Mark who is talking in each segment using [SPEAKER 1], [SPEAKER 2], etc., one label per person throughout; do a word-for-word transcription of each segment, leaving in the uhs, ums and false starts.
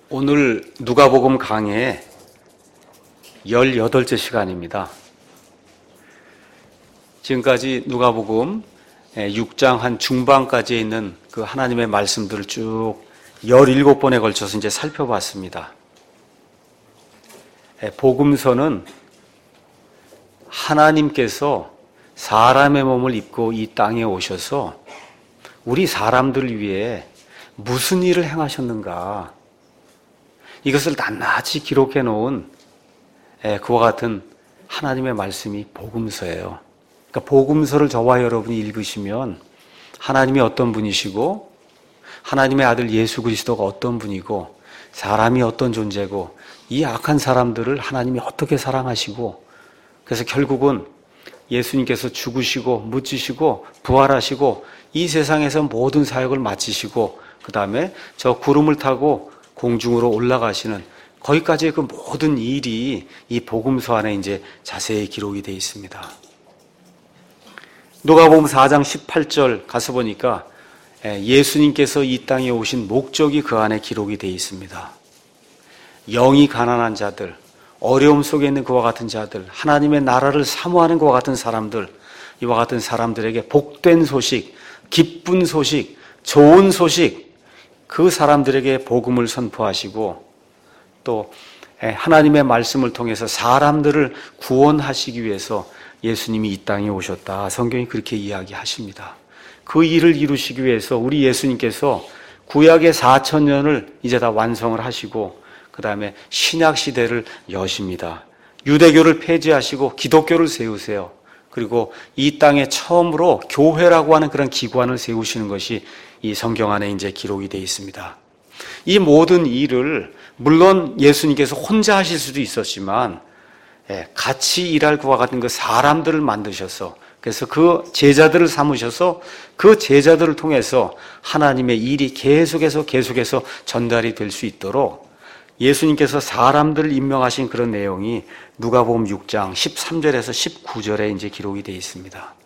[SPEAKER 1] 오늘 누가복음 강해 열여덟째 시간입니다. 지금까지 누가복음 육 장 한 중반까지에 있는 그 하나님의 말씀들을 쭉 열일곱 번에 걸쳐서 이제 살펴봤습니다. 복음서는 하나님께서 사람의 몸을 입고 이 땅에 오셔서 우리 사람들을 위해 무슨 일을 행하셨는가, 이것을 낱낱이 기록해 놓은 그와 같은 하나님의 말씀이 복음서예요. 그러니까 복음서를 저와 여러분이 읽으시면 하나님이 어떤 분이시고 하나님의 아들 예수 그리스도가 어떤 분이고 사람이 어떤 존재고 이 악한 사람들을 하나님이 어떻게 사랑하시고, 그래서 결국은 예수님께서 죽으시고 묻히시고 부활하시고 이 세상에서 모든 사역을 마치시고 그 다음에 저 구름을 타고 공중으로 올라가시는 거기까지의 그 모든 일이 이 복음서 안에 이제 자세히 기록이 되어 있습니다. 누가복음 사 장 십팔 절 가서 보니까 예수님께서 이 땅에 오신 목적이 그 안에 기록이 되어 있습니다. 영이 가난한 자들, 어려움 속에 있는 그와 같은 자들, 하나님의 나라를 사모하는 그와 같은 사람들, 이와 같은 사람들에게 복된 소식, 기쁜 소식, 좋은 소식, 그 사람들에게 복음을 선포하시고 또 하나님의 말씀을 통해서 사람들을 구원하시기 위해서 예수님이 이 땅에 오셨다. 성경이 그렇게 이야기하십니다. 그 일을 이루시기 위해서 우리 예수님께서 구약의 사천 년을 이제 다 완성을 하시고 그 다음에 신약 시대를 여십니다. 유대교를 폐지하시고 기독교를 세우세요. 그리고 이 땅에 처음으로 교회라고 하는 그런 기관을 세우시는 것이 이 성경 안에 이제 기록이 되어 있습니다. 이 모든 일을 물론 예수님께서 혼자 하실 수도 있었지만 같이 일할 그와 같은 그 사람들을 만드셔서, 그래서 그 제자들을 삼으셔서 그 제자들을 통해서 하나님의 일이 계속해서 계속해서 전달이 될 수 있도록 예수님께서 사람들을 임명하신 그런 내용이 누가복음 육 장 십삼 절에서 십구 절에 이제 기록이 되어 있습니다.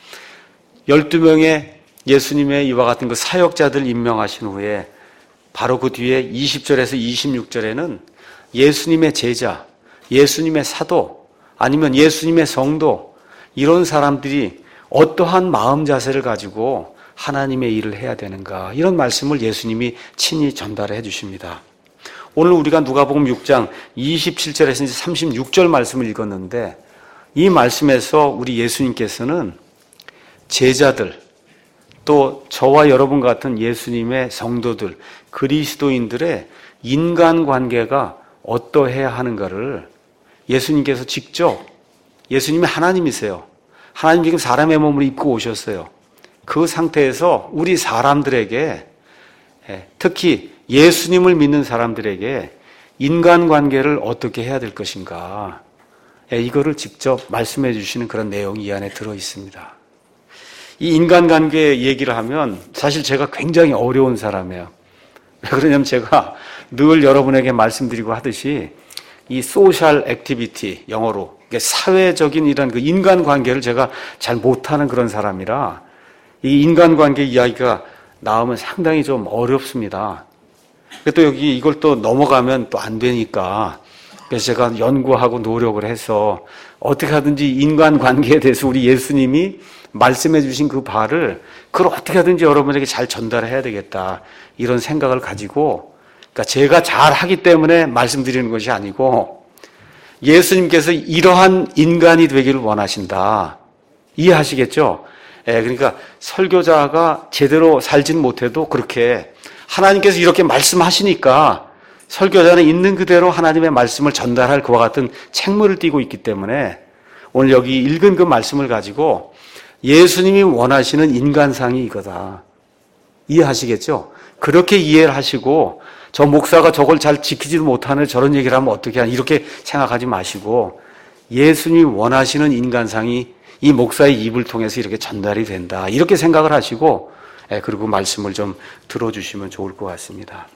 [SPEAKER 1] 열두 명의 예수님의 이와 같은 그 사역자들 임명하신 후에 바로 그 뒤에 이십 절에서 이십육 절에는 예수님의 제자, 예수님의 사도, 아니면 예수님의 성도, 이런 사람들이 어떠한 마음 자세를 가지고 하나님의 일을 해야 되는가, 이런 말씀을 예수님이 친히 전달해 주십니다. 오늘 우리가 누가복음 육 장 이십칠 절에서 삼십육 절 말씀을 읽었는데 이 말씀에서 우리 예수님께서는 제자들, 또 저와 여러분 같은 예수님의 성도들, 그리스도인들의 인간관계가 어떠해야 하는가를 예수님께서 직접, 예수님이 하나님이세요. 하나님 지금 사람의 몸을 입고 오셨어요. 그 상태에서 우리 사람들에게, 특히 예수님을 믿는 사람들에게 인간관계를 어떻게 해야 될 것인가, 이거를 직접 말씀해 주시는 그런 내용이 이 안에 들어 있습니다. 이 인간관계 얘기를 하면 사실 제가 굉장히 어려운 사람이에요. 왜 그러냐면 제가 늘 여러분에게 말씀드리고 하듯이 이 소셜 액티비티, 영어로 사회적인 이런 그 인간관계를 제가 잘 못하는 그런 사람이라 이 인간관계 이야기가 나오면 상당히 좀 어렵습니다. 또 여기 이걸 또 넘어가면 또 안 되니까, 그래서 제가 연구하고 노력을 해서 어떻게 하든지 인간관계에 대해서 우리 예수님이 말씀해 주신 그 바를 그걸 어떻게 하든지 여러분에게 잘 전달해야 되겠다, 이런 생각을 가지고, 그러니까 제가 잘 하기 때문에 말씀드리는 것이 아니고 예수님께서 이러한 인간이 되기를 원하신다. 이해하시겠죠? 예, 그러니까 설교자가 제대로 살진 못해도 그렇게 하나님께서 이렇게 말씀하시니까 설교자는 있는 그대로 하나님의 말씀을 전달할 그와 같은 책무를 띠고 있기 때문에 오늘 여기 읽은 그 말씀을 가지고 예수님이 원하시는 인간상이 이거다. 이해하시겠죠? 그렇게 이해를 하시고 저 목사가 저걸 잘 지키지도 못하는 저런 얘기를 하면 어떻게 하냐, 이렇게 생각하지 마시고 예수님이 원하시는 인간상이 이 목사의 입을 통해서 이렇게 전달이 된다, 이렇게 생각을 하시고 그리고 말씀을 좀 들어주시면 좋을 것 같습니다.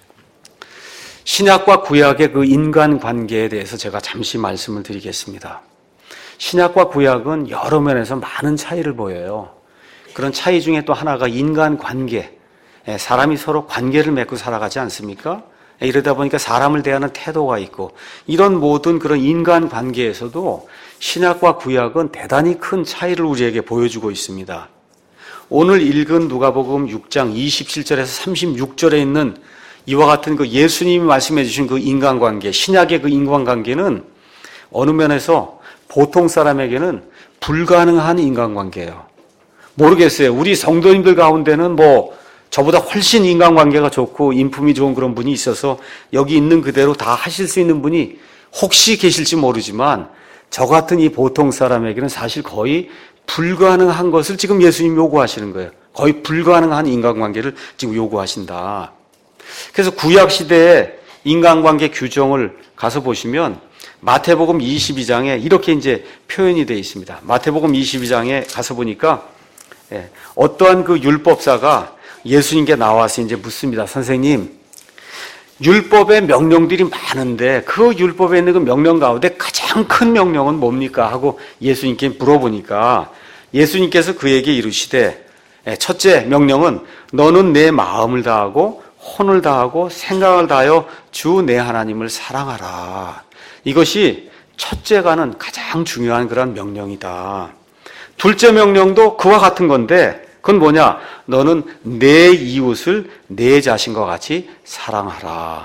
[SPEAKER 1] 신약과 구약의 그 인간관계에 대해서 제가 잠시 말씀을 드리겠습니다. 신약과 구약은 여러 면에서 많은 차이를 보여요. 그런 차이 중에 또 하나가 인간관계, 사람이 서로 관계를 맺고 살아가지 않습니까? 이러다 보니까 사람을 대하는 태도가 있고 이런 모든 그런 인간 관계에서도 신약과 구약은 대단히 큰 차이를 우리에게 보여주고 있습니다. 오늘 읽은 누가복음 육 장 이십칠 절에서 삼십육 절에 있는 이와 같은 그 예수님이 말씀해 주신 그 인간관계, 신약의 그 인간관계는 어느 면에서 보통 사람에게는 불가능한 인간관계예요. 모르겠어요. 우리 성도님들 가운데는 뭐 저보다 훨씬 인간관계가 좋고 인품이 좋은 그런 분이 있어서 여기 있는 그대로 다 하실 수 있는 분이 혹시 계실지 모르지만 저 같은 이 보통 사람에게는 사실 거의 불가능한 것을 지금 예수님이 요구하시는 거예요. 거의 불가능한 인간관계를 지금 요구하신다. 그래서 구약시대의 인간관계 규정을 가서 보시면 마태복음 이십이 장에 이렇게 이제 표현이 되어 있습니다. 마태복음 이십이 장에 가서 보니까 어떠한 그 율법사가 예수님께 나와서 이제 묻습니다. 선생님, 율법의 명령들이 많은데 그 율법에 있는 그 명령 가운데 가장 큰 명령은 뭡니까? 하고 예수님께 물어보니까 예수님께서 그에게 이르시되 첫째 명령은 너는 내 마음을 다하고 혼을 다하고 생각을 다하여 주 내 하나님을 사랑하라. 이것이 첫째가는 가장 중요한 그런 명령이다. 둘째 명령도 그와 같은 건데 그건 뭐냐? 너는 내 이웃을 내 자신과 같이 사랑하라.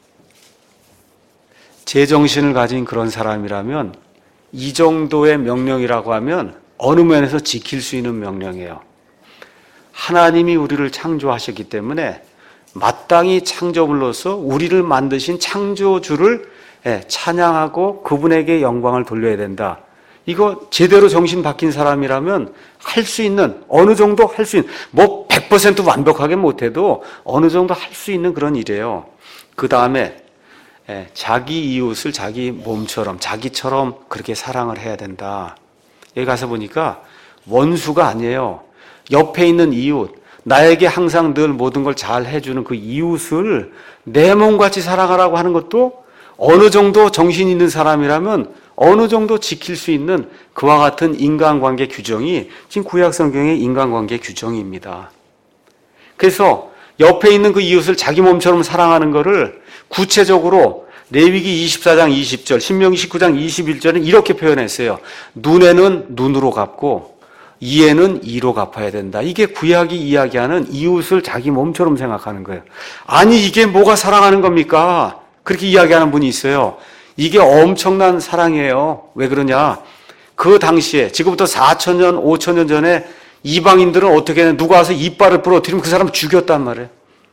[SPEAKER 1] 제정신을 가진 그런 사람이라면 이 정도의 명령이라고 하면 어느 면에서 지킬 수 있는 명령이에요. 하나님이 우리를 창조하셨기 때문에 마땅히 창조물로서 우리를 만드신 창조주를 찬양하고 그분에게 영광을 돌려야 된다. 이거 제대로 정신 박힌 사람이라면 할 수 있는, 어느 정도 할 수 있는, 뭐 백 퍼센트 완벽하게 못해도 어느 정도 할 수 있는 그런 일이에요. 그 다음에 자기 이웃을 자기 몸처럼, 자기처럼 그렇게 사랑을 해야 된다. 여기 가서 보니까 원수가 아니에요. 옆에 있는 이웃, 나에게 항상 늘 모든 걸 잘 해주는 그 이웃을 내 몸같이 사랑하라고 하는 것도 어느 정도 정신 있는 사람이라면 어느 정도 지킬 수 있는 그와 같은 인간관계 규정이 지금 구약성경의 인간관계 규정입니다. 그래서 옆에 있는 그 이웃을 자기 몸처럼 사랑하는 것을 구체적으로 레위기 이십사 장 이십 절, 신명기 십구 장 이십일 절은 이렇게 표현했어요. 눈에는 눈으로 갚고 이에는 이로 갚아야 된다. 이게 구약이 이야기하는 이웃을 자기 몸처럼 생각하는 거예요. 아니 이게 뭐가 사랑하는 겁니까? 그렇게 이야기하는 분이 있어요. 이게 엄청난 사랑이에요. 왜 그러냐? 그 당시에 지금부터 사천 년, 오천 년 전에 이방인들은 어떻게 했냐? 누가 와서 이빨을 부러뜨리면 그 사람을 죽였단 말이에요.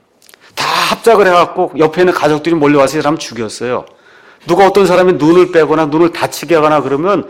[SPEAKER 1] 다 합작을 해갖고 옆에 있는 가족들이 몰려와서 이 사람을 죽였어요. 누가 어떤 사람이 눈을 빼거나 눈을 다치게 하거나 그러면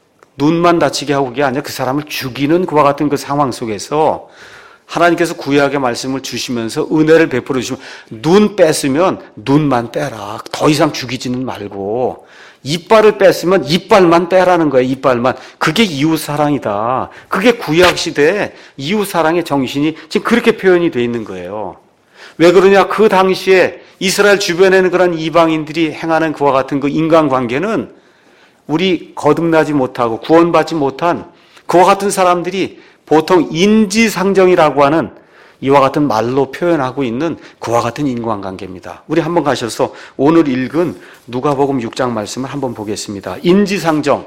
[SPEAKER 1] 눈만 다치게 하고 그게 아니라 그 사람을 죽이는 그와 같은 그 상황 속에서 하나님께서 구약의 말씀을 주시면서 은혜를 베풀어 주시면 눈 뺐으면 눈만 빼라. 더 이상 죽이지는 말고 이빨을 뺐으면 이빨만 빼라는 거예요. 이빨만. 그게 이웃사랑이다. 그게 구약시대의 이웃사랑의 정신이 지금 그렇게 표현이 되어 있는 거예요. 왜 그러냐? 그 당시에 이스라엘 주변에는 그런 이방인들이 행하는 그와 같은 그 인간관계는 우리 거듭나지 못하고 구원받지 못한 그와 같은 사람들이 보통 인지상정이라고 하는 이와 같은 말로 표현하고 있는 그와 같은 인간관계입니다. 우리 한번 가셔서 오늘 읽은 누가복음 육 장 말씀을 한번 보겠습니다. 인지상정.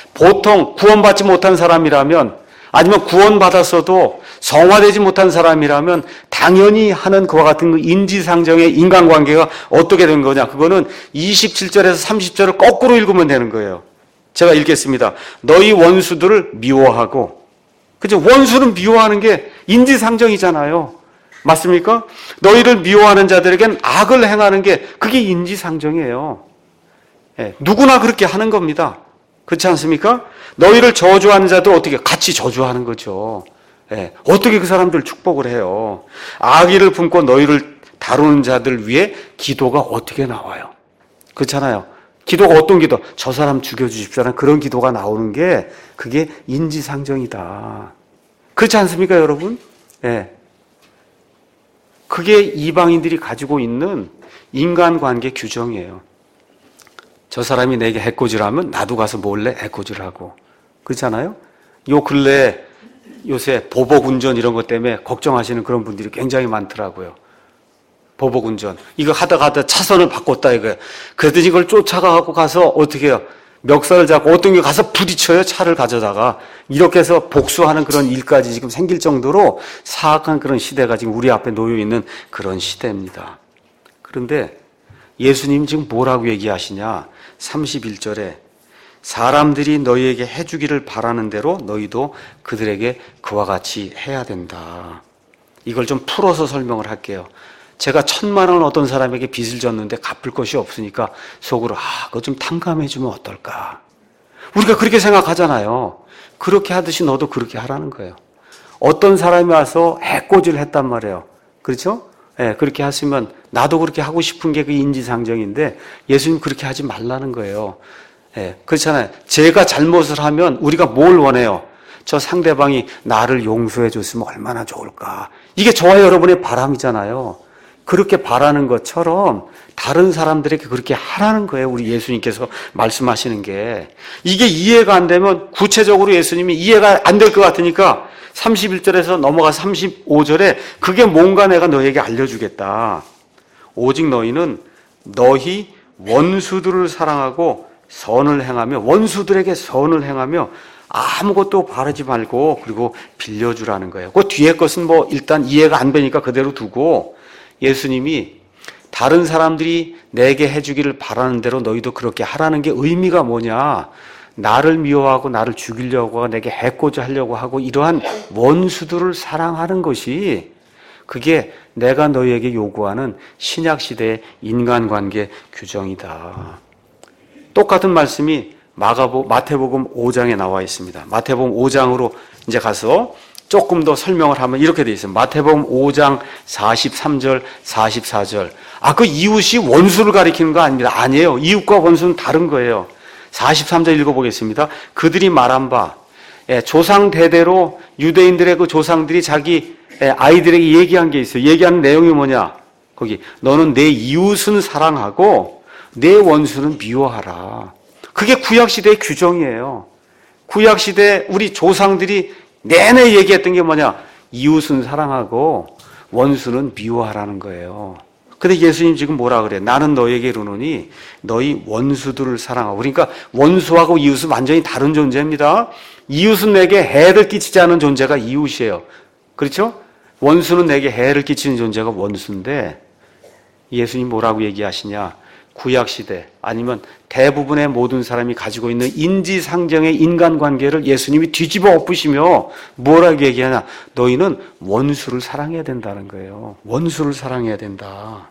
[SPEAKER 1] 보통 구원받지 못한 사람이라면 아니면 구원받았어도 성화되지 못한 사람이라면 당연히 하는 그와 같은 그 인지상정의 인간관계가 어떻게 된 거냐. 그거는 이십칠 절에서 삼십 절을 거꾸로 읽으면 되는 거예요. 제가 읽겠습니다. 너희 원수들을 미워하고, 그죠? 원수는 미워하는 게 인지상정이잖아요. 맞습니까? 너희를 미워하는 자들에겐 악을 행하는 게 그게 인지상정이에요. 예, 누구나 그렇게 하는 겁니다. 그렇지 않습니까? 너희를 저주하는 자들 어떻게 같이 저주하는 거죠. 예, 어떻게 그 사람들 축복을 해요? 악의를 품고 너희를 다루는 자들 위해 기도가 어떻게 나와요? 그렇잖아요. 기도가 어떤 기도? 저 사람 죽여주십시오라는 그런 기도가 나오는 게 그게 인지상정이다. 그렇지 않습니까, 여러분? 예. 그게 이방인들이 가지고 있는 인간관계 규정이에요. 저 사람이 내게 해코지하면 나도 가서 몰래 해코지하고. 그렇잖아요? 요 근래에 요새 보복운전 이런 것 때문에 걱정하시는 그런 분들이 굉장히 많더라고요. 보복운전. 이거 하다가 하다 차선을 바꿨다 이거예요. 그랬더니 이걸 쫓아가고 가서 어떻게 해요? 멱살을 잡고 어떤 게 가서 부딪혀요. 차를 가져다가. 이렇게 해서 복수하는 그런 일까지 지금 생길 정도로 사악한 그런 시대가 지금 우리 앞에 놓여 있는 그런 시대입니다. 그런데 예수님 지금 뭐라고 얘기하시냐? 삼십일 절에 사람들이 너희에게 해주기를 바라는 대로 너희도 그들에게 그와 같이 해야 된다. 이걸 좀 풀어서 설명을 할게요. 제가 천만 원 어떤 사람에게 빚을 졌는데 갚을 것이 없으니까 속으로 아, 그거 좀 탕감해주면 어떨까? 우리가 그렇게 생각하잖아요. 그렇게 하듯이 너도 그렇게 하라는 거예요. 어떤 사람이 와서 해코지를 했단 말이에요. 그렇죠? 예, 그렇게 하시면 나도 그렇게 하고 싶은 게 그 인지상정인데 예수님 그렇게 하지 말라는 거예요. 예, 그렇잖아요. 제가 잘못을 하면 우리가 뭘 원해요? 저 상대방이 나를 용서해 줬으면 얼마나 좋을까? 이게 저와 여러분의 바람이잖아요. 그렇게 바라는 것처럼 다른 사람들에게 그렇게 하라는 거예요. 우리 예수님께서 말씀하시는 게. 이게 이해가 안 되면 구체적으로 예수님이 이해가 안 될 것 같으니까 삼십일 절에서 넘어가 삼십오 절에 그게 뭔가 내가 너에게 알려주겠다. 오직 너희는 너희 원수들을 사랑하고 선을 행하며 원수들에게 선을 행하며 아무것도 바라지 말고 그리고 빌려주라는 거예요. 그 뒤에 것은 뭐 일단 이해가 안 되니까 그대로 두고 예수님이 다른 사람들이 내게 해주기를 바라는 대로 너희도 그렇게 하라는 게 의미가 뭐냐? 나를 미워하고 나를 죽이려고 하고 내게 해코지 하려고 하고 이러한 원수들을 사랑하는 것이 그게 내가 너희에게 요구하는 신약시대의 인간관계 규정이다. 똑같은 말씀이 마가복, 마태복음 오 장에 나와 있습니다. 마태복음 오 장으로 이제 가서 조금 더 설명을 하면 이렇게 되어 있어요. 마태복음 오 장 사십삼 절, 사십사 절. 아, 그 이웃이 원수를 가리키는 거 아닙니다. 아니에요. 이웃과 원수는 다른 거예요. 사십삼 절 읽어보겠습니다. 그들이 말한 바, 예, 조상 대대로 유대인들의 그 조상들이 자기 예, 아이들에게 얘기한 게 있어요. 얘기하는 내용이 뭐냐? 거기, 너는 내 이웃은 사랑하고 내 원수는 미워하라. 그게 구약시대의 규정이에요. 구약시대 우리 조상들이 내내 얘기했던 게 뭐냐? 이웃은 사랑하고 원수는 미워하라는 거예요. 근데 예수님 지금 뭐라 그래? 나는 너에게 이르노니 너희 원수들을 사랑하고. 그러니까 원수하고 이웃은 완전히 다른 존재입니다. 이웃은 내게 해를 끼치지 않은 존재가 이웃이에요. 그렇죠? 원수는 내게 해를 끼치는 존재가 원수인데 예수님 뭐라고 얘기하시냐? 구약시대 아니면 대부분의 모든 사람이 가지고 있는 인지상정의 인간관계를 예수님이 뒤집어 엎으시며 뭐라고 얘기하냐? 너희는 원수를 사랑해야 된다는 거예요. 원수를 사랑해야 된다.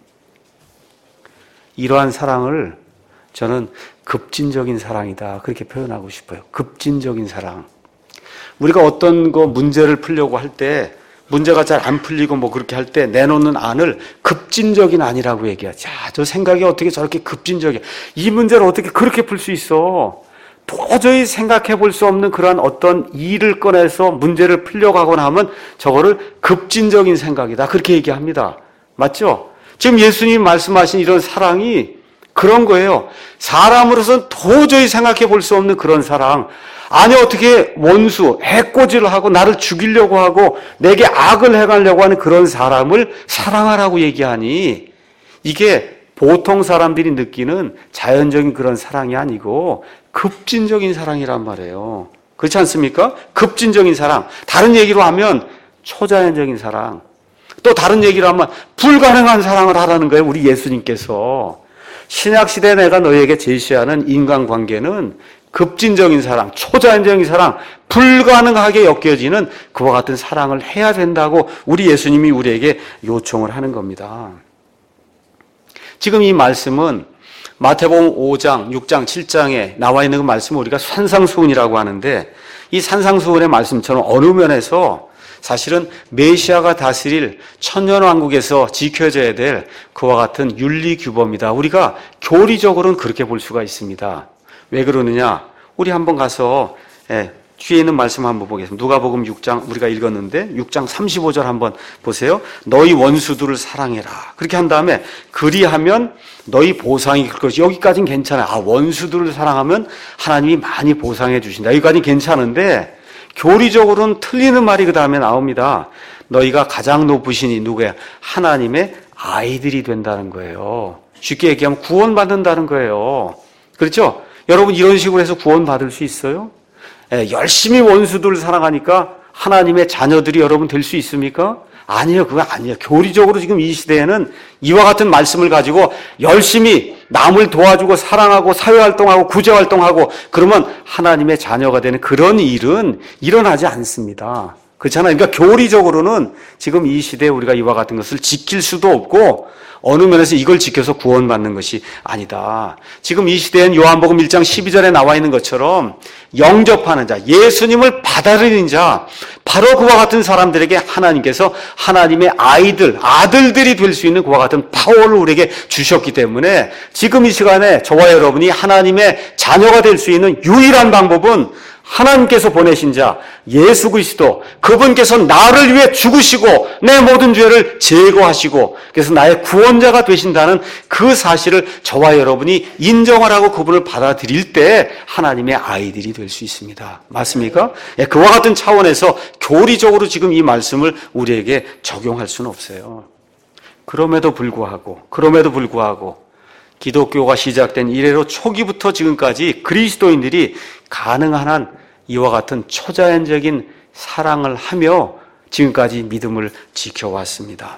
[SPEAKER 1] 이러한 사랑을 저는 급진적인 사랑이다 그렇게 표현하고 싶어요. 급진적인 사랑. 우리가 어떤 거 문제를 풀려고 할 때 문제가 잘 안 풀리고 뭐 그렇게 할 때 내놓는 안을 급진적인 안이라고 얘기하죠. 야, 저 생각이 어떻게 저렇게 급진적이야. 이 문제를 어떻게 그렇게 풀 수 있어. 도저히 생각해 볼 수 없는 그러한 어떤 일을 꺼내서 문제를 풀려고 하거나 하면 저거를 급진적인 생각이다. 그렇게 얘기합니다. 맞죠? 지금 예수님이 말씀하신 이런 사랑이 그런 거예요. 사람으로서는 도저히 생각해 볼 수 없는 그런 사랑. 아니 어떻게 원수, 해코지를 하고 나를 죽이려고 하고 내게 악을 행하려고 하는 그런 사람을 사랑하라고 얘기하니 이게 보통 사람들이 느끼는 자연적인 그런 사랑이 아니고 급진적인 사랑이란 말이에요. 그렇지 않습니까? 급진적인 사랑. 다른 얘기로 하면 초자연적인 사랑. 또 다른 얘기로 하면 불가능한 사랑을 하라는 거예요. 우리 예수님께서. 신약시대에 내가 너희에게 제시하는 인간관계는 급진적인 사랑, 초자연적인 사랑, 불가능하게 엮여지는 그와 같은 사랑을 해야 된다고 우리 예수님이 우리에게 요청을 하는 겁니다. 지금 이 말씀은 마태복음 오 장, 육 장, 칠 장에 나와 있는 그 말씀을 우리가 산상수훈이라고 하는데 이 산상수훈의 말씀처럼 어느 면에서 사실은 메시아가 다스릴 천년왕국에서 지켜져야 될 그와 같은 윤리규범이다. 우리가 교리적으로는 그렇게 볼 수가 있습니다. 왜 그러느냐? 우리 한번 가서 예, 뒤에 있는 말씀 한번 보겠습니다. 누가복음 육 장 우리가 읽었는데 육 장 삼십오 절 한번 보세요. 너희 원수들을 사랑해라. 그렇게 한 다음에 그리하면 너희 보상이 클 것이. 여기까지는 괜찮아요. 아, 원수들을 사랑하면 하나님이 많이 보상해 주신다. 여기까지는 괜찮은데 교리적으로는 틀리는 말이 그 다음에 나옵니다. 너희가 가장 높으신 이 누구야? 하나님의 아이들이 된다는 거예요. 쉽게 얘기하면 구원받는다는 거예요. 그렇죠? 여러분 이런 식으로 해서 구원받을 수 있어요? 예, 열심히 원수들을 사랑하니까 하나님의 자녀들이 여러분 될 수 있습니까? 아니에요. 그건 아니에요. 교리적으로 지금 이 시대에는 이와 같은 말씀을 가지고 열심히 남을 도와주고 사랑하고 사회활동하고 구제활동하고 그러면 하나님의 자녀가 되는 그런 일은 일어나지 않습니다. 그렇잖아요. 그러니까 교리적으로는 지금 이 시대에 우리가 이와 같은 것을 지킬 수도 없고 어느 면에서 이걸 지켜서 구원받는 것이 아니다. 지금 이 시대엔 요한복음 일 장 십이 절에 나와 있는 것처럼 영접하는 자, 예수님을 받아들이는 자, 바로 그와 같은 사람들에게 하나님께서 하나님의 아이들, 아들들이 될 수 있는 그와 같은 파워를 우리에게 주셨기 때문에 지금 이 시간에 저와 여러분이 하나님의 자녀가 될 수 있는 유일한 방법은 하나님께서 보내신 자 예수 그리스도, 그분께서 나를 위해 죽으시고 내 모든 죄를 제거하시고 그래서 나의 구원자가 되신다는 그 사실을 저와 여러분이 인정을 하고 그분을 받아들일 때 하나님의 아이들이 될 수 있습니다. 맞습니까? 예, 그와 같은 차원에서 교리적으로 지금 이 말씀을 우리에게 적용할 수는 없어요. 그럼에도 불구하고 그럼에도 불구하고 기독교가 시작된 이래로 초기부터 지금까지 그리스도인들이 가능한 한 이와 같은 초자연적인 사랑을 하며 지금까지 믿음을 지켜왔습니다.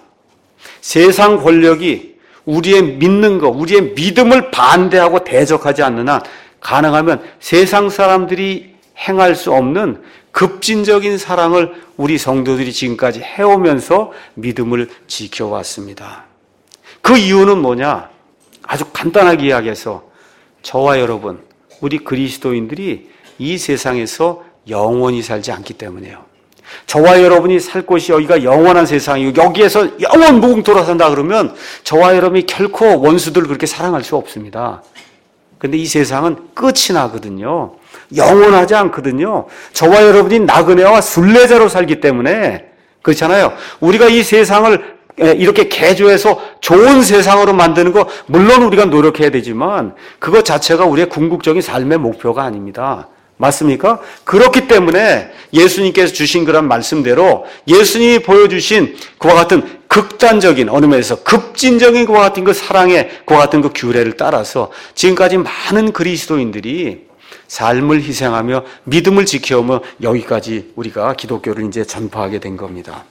[SPEAKER 1] 세상 권력이 우리의 믿는 것, 우리의 믿음을 반대하고 대적하지 않는 한 가능하면 세상 사람들이 행할 수 없는 급진적인 사랑을 우리 성도들이 지금까지 해오면서 믿음을 지켜왔습니다. 그 이유는 뭐냐? 아주 간단하게 이야기해서 저와 여러분, 우리 그리스도인들이 이 세상에서 영원히 살지 않기 때문이에요. 저와 여러분이 살 곳이 여기가 영원한 세상이고 여기에서 영원 무궁토록 산다 그러면 저와 여러분이 결코 원수들을 그렇게 사랑할 수 없습니다. 근데 이 세상은 끝이 나거든요. 영원하지 않거든요. 저와 여러분이 나그네와 순례자로 살기 때문에 그렇잖아요. 우리가 이 세상을 이렇게 개조해서 좋은 세상으로 만드는 거 물론 우리가 노력해야 되지만 그것 자체가 우리의 궁극적인 삶의 목표가 아닙니다. 맞습니까? 그렇기 때문에 예수님께서 주신 그런 말씀대로 예수님이 보여주신 그와 같은 극단적인 어느 면에서 급진적인 그와 같은 그 사랑의 그와 같은 그 규례를 따라서 지금까지 많은 그리스도인들이 삶을 희생하며 믿음을 지켜오며 여기까지 우리가 기독교를 이제 전파하게 된 겁니다.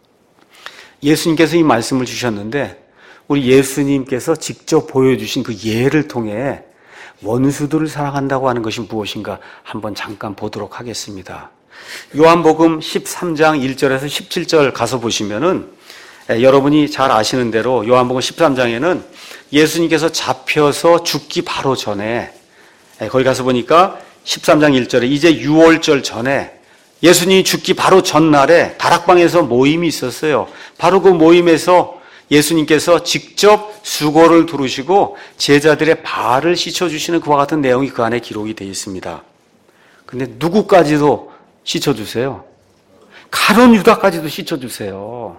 [SPEAKER 1] 예수님께서 이 말씀을 주셨는데 우리 예수님께서 직접 보여주신 그 예를 통해 원수들을 사랑한다고 하는 것이 무엇인가 한번 잠깐 보도록 하겠습니다. 요한복음 십삼 장 일 절에서 십칠 절 가서 보시면은 여러분이 잘 아시는 대로 요한복음 십삼 장에는 예수님께서 잡혀서 죽기 바로 전에 거기 가서 보니까 십삼 장 일 절에 이제 유월절 전에 예수님이 죽기 바로 전날에 다락방에서 모임이 있었어요. 바로 그 모임에서 예수님께서 직접 수고를 두르시고 제자들의 발을 씻어주시는 그와 같은 내용이 그 안에 기록이 되어 있습니다. 근데 누구까지도 씻어주세요? 가룟 유다까지도 씻어주세요.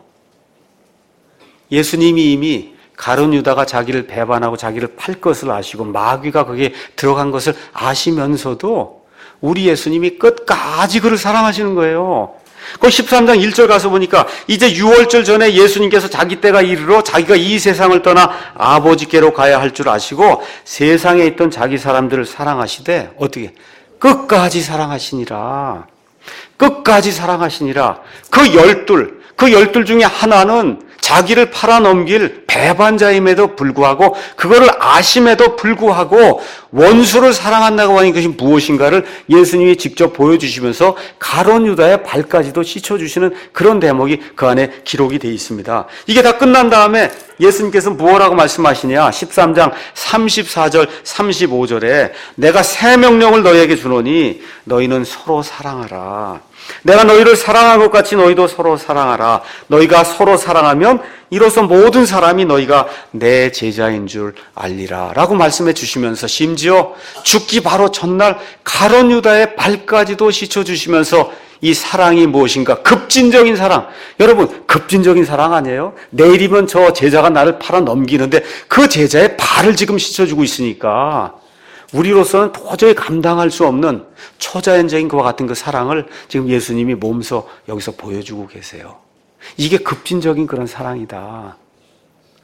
[SPEAKER 1] 예수님이 이미 가룟 유다가 자기를 배반하고 자기를 팔 것을 아시고 마귀가 거기에 들어간 것을 아시면서도 우리 예수님이 끝까지 그를 사랑하시는 거예요. 그 십삼 장 일 절 가서 보니까 이제 유월절 전에 예수님께서 자기 때가 이르러 자기가 이 세상을 떠나 아버지께로 가야 할 줄 아시고 세상에 있던 자기 사람들을 사랑하시되 어떻게? 끝까지 사랑하시니라. 끝까지 사랑하시니라. 그 열둘, 그 열둘 중에 하나는 자기를 팔아넘길 배반자임에도 불구하고 그거를 아심에도 불구하고 원수를 사랑한다고 하는 것이 무엇인가를 예수님이 직접 보여주시면서 가룟 유다의 발까지도 씻어주시는 그런 대목이 그 안에 기록이 되어 있습니다. 이게 다 끝난 다음에 예수님께서 무엇라고 말씀하시냐? 십삼 장 삼십사 절 삼십오 절에 내가 새 명령을 너희에게 주노니 너희는 서로 사랑하라. 내가 너희를 사랑한 것 같이 너희도 서로 사랑하라. 너희가 서로 사랑하면 이로써 모든 사람이 너희가 내 제자인 줄 알리라 라고 말씀해 주시면서 심지어 죽기 바로 전날 가룟 유다의 발까지도 씻어주시면서 이 사랑이 무엇인가? 급진적인 사랑. 여러분, 급진적인 사랑 아니에요? 내일이면 저 제자가 나를 팔아 넘기는데 그 제자의 발을 지금 씻어주고 있으니까 우리로서는 도저히 감당할 수 없는 초자연적인 그와 같은 그 사랑을 지금 예수님이 몸소 여기서 보여주고 계세요. 이게 급진적인 그런 사랑이다.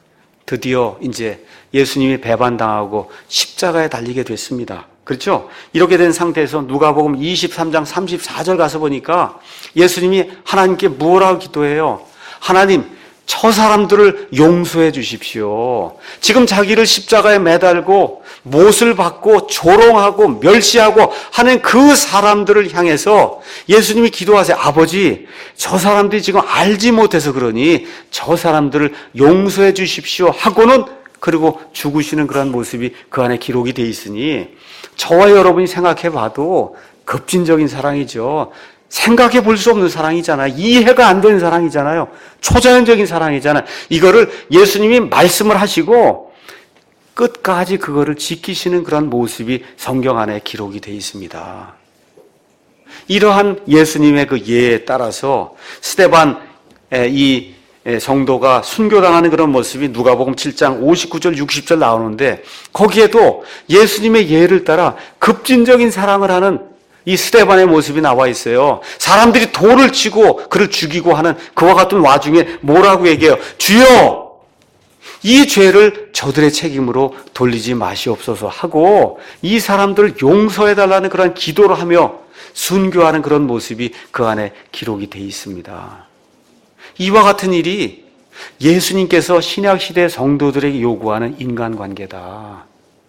[SPEAKER 1] 드디어 이제 예수님이 배반당하고 십자가에 달리게 됐습니다. 그렇죠? 이렇게 된 상태에서 누가복음 이십삼 장 삼십사 절 가서 보니까 예수님이 하나님께 뭐라고 기도해요? 하나님, 저 사람들을 용서해 주십시오. 지금 자기를 십자가에 매달고 못을 받고 조롱하고 멸시하고 하는 그 사람들을 향해서 예수님이 기도하세요. 아버지, 저 사람들이 지금 알지 못해서 그러니 저 사람들을 용서해 주십시오 하고는 그리고 죽으시는 그런 모습이 그 안에 기록이 돼 있으니 저와 여러분이 생각해 봐도 급진적인 사랑이죠. 생각해 볼 수 없는 사랑이잖아요. 이해가 안 되는 사랑이잖아요. 초자연적인 사랑이잖아요. 이거를 예수님이 말씀을 하시고 끝까지 그거를 지키시는 그런 모습이 성경 안에 기록이 되어 있습니다. 이러한 예수님의 그 예에 따라서 스데반 이 성도가 순교당하는 그런 모습이 누가복음 칠 장 오십구 절 육십 절 나오는데 거기에도 예수님의 예를 따라 급진적인 사랑을 하는 이 스데반의 모습이 나와 있어요. 사람들이 돌을 치고 그를 죽이고 하는 그와 같은 와중에 뭐라고 얘기해요? 주여! 이 죄를 저들의 책임으로 돌리지 마시옵소서 하고 이 사람들을 용서해달라는 그런 기도를 하며 순교하는 그런 모습이 그 안에 기록이 되어 있습니다. 이와 같은 일이 예수님께서 신약시대 성도들에게 요구하는 인간관계다.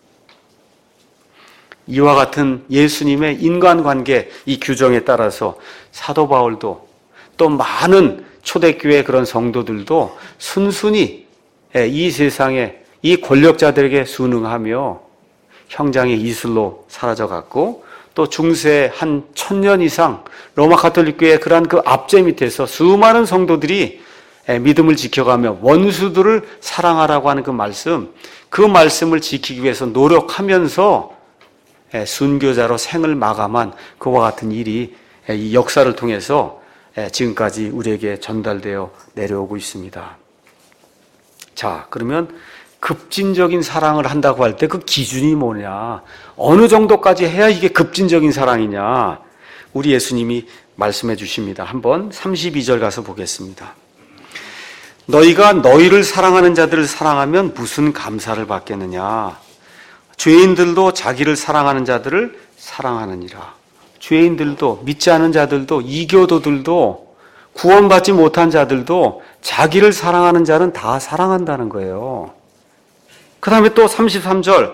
[SPEAKER 1] 이와 같은 예수님의 인간관계 이 규정에 따라서 사도 바울도 또 많은 초대교회 그런 성도들도 순순히 이 세상에 이 권력자들에게 순응하며 형장의 이슬로 사라져갔고 또 중세 한 천년 이상 로마 가톨릭교회 그러한 그 압제 밑에서 수많은 성도들이 믿음을 지켜가며 원수들을 사랑하라고 하는 그 말씀, 그 말씀을 지키기 위해서 노력하면서 순교자로 생을 마감한 그와 같은 일이 이 역사를 통해서 지금까지 우리에게 전달되어 내려오고 있습니다. 자, 그러면 급진적인 사랑을 한다고 할 때 그 기준이 뭐냐? 어느 정도까지 해야 이게 급진적인 사랑이냐? 우리 예수님이 말씀해 주십니다. 한번 삼십이 절 가서 보겠습니다. 너희가 너희를 사랑하는 자들을 사랑하면 무슨 감사를 받겠느냐? 죄인들도 자기를 사랑하는 자들을 사랑하느니라. 죄인들도, 믿지 않은 자들도, 이교도들도, 구원받지 못한 자들도 자기를 사랑하는 자는 다 사랑한다는 거예요. 그 다음에 또 삼십삼 절.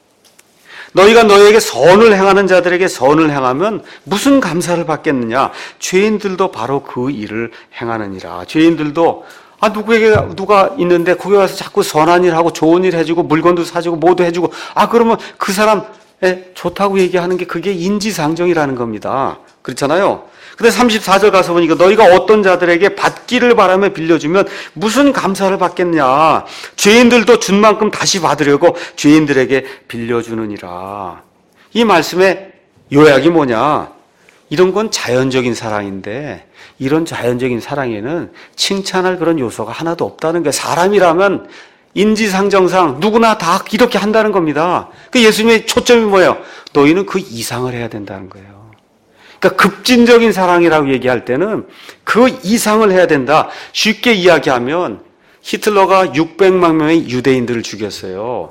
[SPEAKER 1] 너희가 너희에게 선을 행하는 자들에게 선을 행하면 무슨 감사를 받겠느냐? 죄인들도 바로 그 일을 행하느니라. 죄인들도 아, 누구에게, 누가 있는데 거기 와서 자꾸 선한 일 하고 좋은 일 해주고 물건도 사주고 뭐도 해주고 아, 그러면 그 사람 좋다고 얘기하는 게 그게 인지상정이라는 겁니다. 그렇잖아요. 근데 삼십사 절 가서 보니까 너희가 어떤 자들에게 받기를 바라며 빌려주면 무슨 감사를 받겠냐. 죄인들도 준 만큼 다시 받으려고 죄인들에게 빌려주느니라. 이 말씀의 요약이 뭐냐. 이런 건 자연적인 사랑인데 이런 자연적인 사랑에는 칭찬할 그런 요소가 하나도 없다는 거예요. 사람이라면 인지상정상 누구나 다 이렇게 한다는 겁니다. 그 예수님의 초점이 뭐예요? 너희는 그 이상을 해야 된다는 거예요. 그러니까 급진적인 사랑이라고 얘기할 때는 그 이상을 해야 된다. 쉽게 이야기하면 히틀러가 육백만 명의 유대인들을 죽였어요.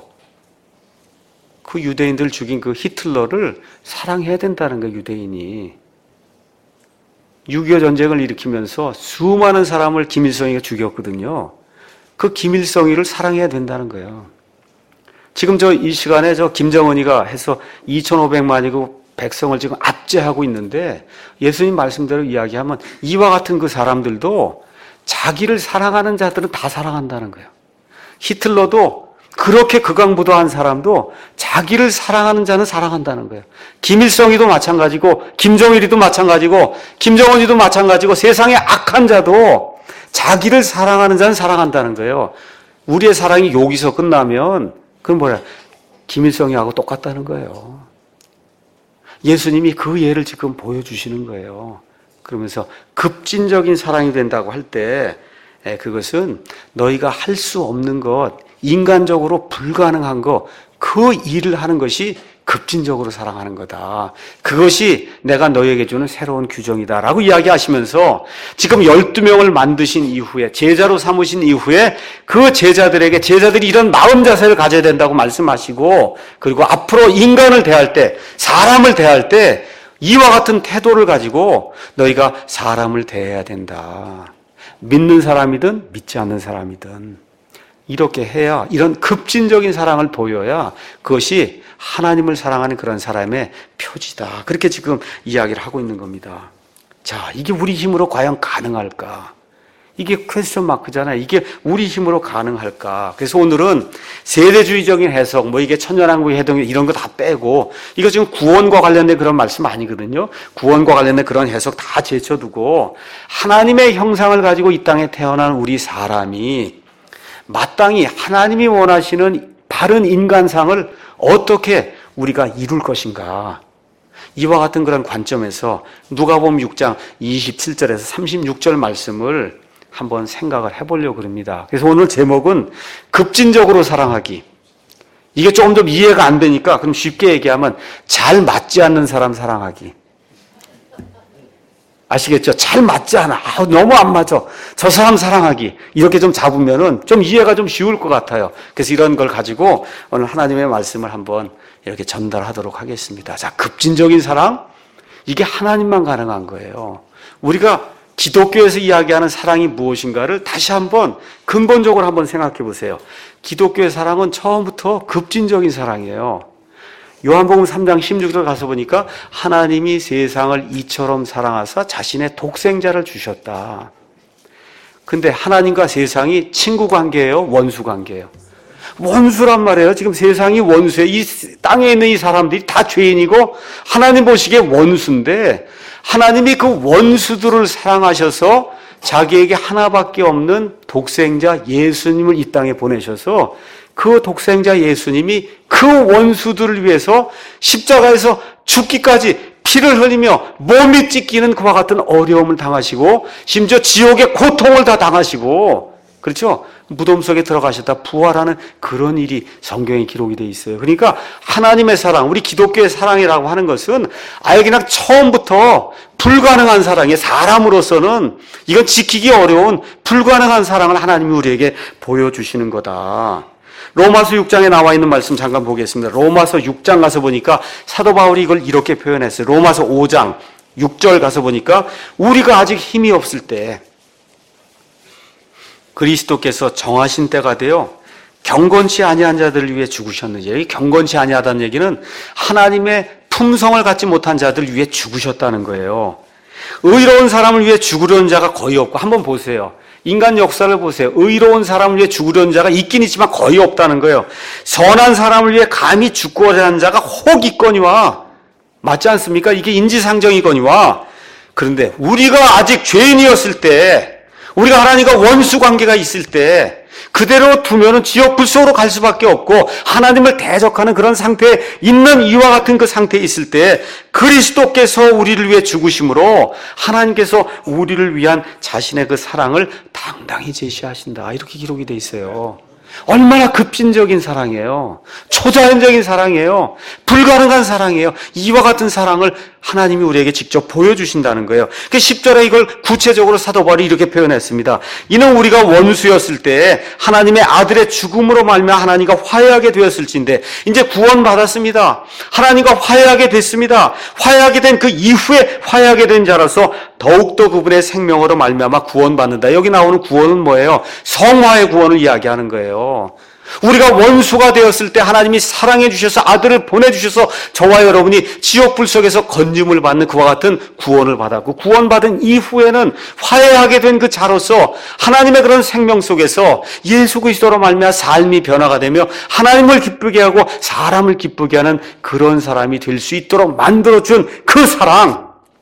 [SPEAKER 1] 그 유대인들을 죽인 그 히틀러를 사랑해야 된다는 거예요, 유대인이. 육이오 전쟁을 일으키면서 수많은 사람을 김일성이가 죽였거든요. 그 김일성이를 사랑해야 된다는 거예요. 지금 저 이 시간에 저 김정은이가 해서 이천오백만이고 백성을 지금 압제하고 있는데 예수님 말씀대로 이야기하면 이와 같은 그 사람들도 자기를 사랑하는 자들은 다 사랑한다는 거예요. 히틀러도 그렇게 극악무도한 사람도 자기를 사랑하는 자는 사랑한다는 거예요. 김일성이도 마찬가지고 김정일이도 마찬가지고 김정은이도 마찬가지고 세상의 악한 자도 자기를 사랑하는 자는 사랑한다는 거예요. 우리의 사랑이 여기서 끝나면 그건 뭐야? 김일성이하고 똑같다는 거예요. 예수님이 그 예를 지금 보여주시는 거예요. 그러면서 급진적인 사랑이 된다고 할 때 그것은 너희가 할 수 없는 것, 인간적으로 불가능한 것, 그 일을 하는 것이 급진적으로 사랑하는 거다. 그것이 내가 너에게 주는 새로운 규정이다 라고 이야기하시면서 지금 열두 명을 만드신 이후에, 제자로 삼으신 이후에 그 제자들에게 제자들이 이런 마음 자세를 가져야 된다고 말씀하시고, 그리고 앞으로 인간을 대할 때, 사람을 대할 때 이와 같은 태도를 가지고 너희가 사람을 대해야 된다. 믿는 사람이든 믿지 않는 사람이든 이렇게 해야, 이런 급진적인 사랑을 보여야 그것이 하나님을 사랑하는 그런 사람의 표지다. 그렇게 지금 이야기를 하고 있는 겁니다. 자, 이게 우리 힘으로 과연 가능할까? 이게 퀘스천 마크잖아요. 이게 우리 힘으로 가능할까? 그래서 오늘은 세대주의적인 해석, 뭐 이게 천년왕국의 해동 이런 거 다 빼고, 이거 지금 구원과 관련된 그런 말씀 아니거든요. 구원과 관련된 그런 해석 다 제쳐두고 하나님의 형상을 가지고 이 땅에 태어난 우리 사람이 마땅히 하나님이 원하시는 바른 인간상을 어떻게 우리가 이룰 것인가. 이와 같은 그런 관점에서 누가복음 육 장 이십칠 절에서 삼십육 절 말씀을 한번 생각을 해보려고 합니다. 그래서 오늘 제목은 급진적으로 사랑하기. 이게 조금 더 이해가 안 되니까 그럼 쉽게 얘기하면 잘 맞지 않는 사람 사랑하기. 아시겠죠? 잘 맞지 않아. 아, 너무 안 맞아. 저 사람 사랑하기. 이렇게 좀 잡으면은 좀 이해가 좀 쉬울 것 같아요. 그래서 이런 걸 가지고 오늘 하나님의 말씀을 한번 이렇게 전달하도록 하겠습니다. 자, 급진적인 사랑? 이게 하나님만 가능한 거예요. 우리가 기독교에서 이야기하는 사랑이 무엇인가를 다시 한번 근본적으로 한번 생각해 보세요. 기독교의 사랑은 처음부터 급진적인 사랑이에요. 요한복음 삼 장 십육 절 가서 보니까 하나님이 세상을 이처럼 사랑하사 자신의 독생자를 주셨다. 근데 하나님과 세상이 친구 관계예요? 원수 관계예요? 원수란 말이에요. 지금 세상이 원수예요. 이 땅에 있는 이 사람들이 다 죄인이고 하나님 보시기에 원수인데, 하나님이 그 원수들을 사랑하셔서 자기에게 하나밖에 없는 독생자 예수님을 이 땅에 보내셔서 그 독생자 예수님이 그 원수들을 위해서 십자가에서 죽기까지 피를 흘리며 몸이 찢기는 그와 같은 어려움을 당하시고 심지어 지옥의 고통을 다 당하시고, 그렇죠? 무덤 속에 들어가셨다 부활하는 그런 일이 성경에 기록이 되어 있어요. 그러니까 하나님의 사랑, 우리 기독교의 사랑이라고 하는 것은 아예 그냥 처음부터 불가능한 사랑이에요. 사람으로서는 이건 지키기 어려운 불가능한 사랑을 하나님이 우리에게 보여주시는 거다. 로마서 육 장에 나와 있는 말씀 잠깐 보겠습니다. 로마서 육 장 가서 보니까 사도 바울이 이걸 이렇게 표현했어요. 로마서 오 장 육 절 가서 보니까 우리가 아직 힘이 없을 때 그리스도께서 정하신 때가 되어 경건치 아니한 자들을 위해 죽으셨느니라. 경건치 아니하다는 얘기는 하나님의 품성을 갖지 못한 자들을 위해 죽으셨다는 거예요. 의로운 사람을 위해 죽으려는 자가 거의 없고, 한번 보세요. 인간 역사를 보세요. 의로운 사람을 위해 죽으려는 자가 있긴 있지만 거의 없다는 거예요. 선한 사람을 위해 감히 죽고자 하는 자가 혹 있거니와, 맞지 않습니까? 이게 인지상정이거니와. 그런데 우리가 아직 죄인이었을 때, 우리가 하나님과 원수 관계가 있을 때 그대로 두면은 지옥 불속으로 갈 수밖에 없고 하나님을 대적하는 그런 상태에 있는 이와 같은 그 상태에 있을 때 그리스도께서 우리를 위해 죽으심으로 하나님께서 우리를 위한 자신의 그 사랑을 당당히 제시하신다. 이렇게 기록이 돼 있어요. 얼마나 급진적인 사랑이에요. 초자연적인 사랑이에요. 불가능한 사랑이에요. 이와 같은 사랑을 하나님이 우리에게 직접 보여주신다는 거예요. 그 십 절에 이걸 구체적으로 사도 바울이 이렇게 표현했습니다. 이는 우리가 원수였을 때 하나님의 아들의 죽음으로 말미암아 하나님과 화해하게 되었을진데 이제 구원받았습니다. 하나님과 화해하게 됐습니다. 화해하게 된 그 이후에 화해하게 된 자라서 더욱더 그분의 생명으로 말미암아 구원받는다. 여기 나오는 구원은 뭐예요? 성화의 구원을 이야기하는 거예요. 우리가 원수가 되었을 때 하나님이 사랑해 주셔서 아들을 보내주셔서 저와 여러분이 지옥 불속에서 건짐을 받는 그와 같은 구원을 받았고, 구원받은 이후에는 화해하게 된 그 자로서 하나님의 그런 생명 속에서 예수 그리스도로 말미암아 삶이 변화가 되며 하나님을 기쁘게 하고 사람을 기쁘게 하는 그런 사람이 될 수 있도록 만들어준 그 사랑,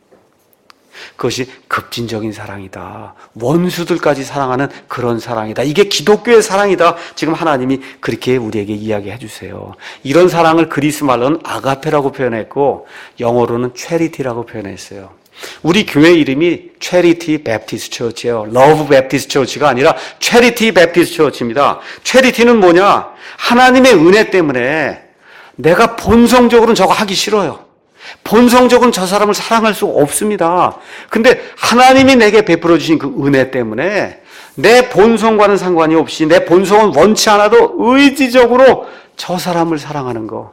[SPEAKER 1] 그것이 급진적인 사랑이다. 원수들까지 사랑하는 그런 사랑이다. 이게 기독교의 사랑이다. 지금 하나님이 그렇게 우리에게 이야기해 주세요. 이런 사랑을 그리스 말로는 아가페라고 표현했고 영어로는 체리티라고 표현했어요. 우리 교회 이름이 체리티 베프티스트 처치예요. 러브 베프티스트 처치가 아니라 체리티 베프티스트 처치입니다. 체리티는 뭐냐? 하나님의 은혜 때문에 내가 본성적으로는 저거 하기 싫어요. 본성적으로는 저 사람을 사랑할 수 없습니다. 근데 하나님이 내게 베풀어 주신 그 은혜 때문에 내 본성과는 상관이 없이 내 본성은 원치 않아도 의지적으로 저 사람을 사랑하는 거.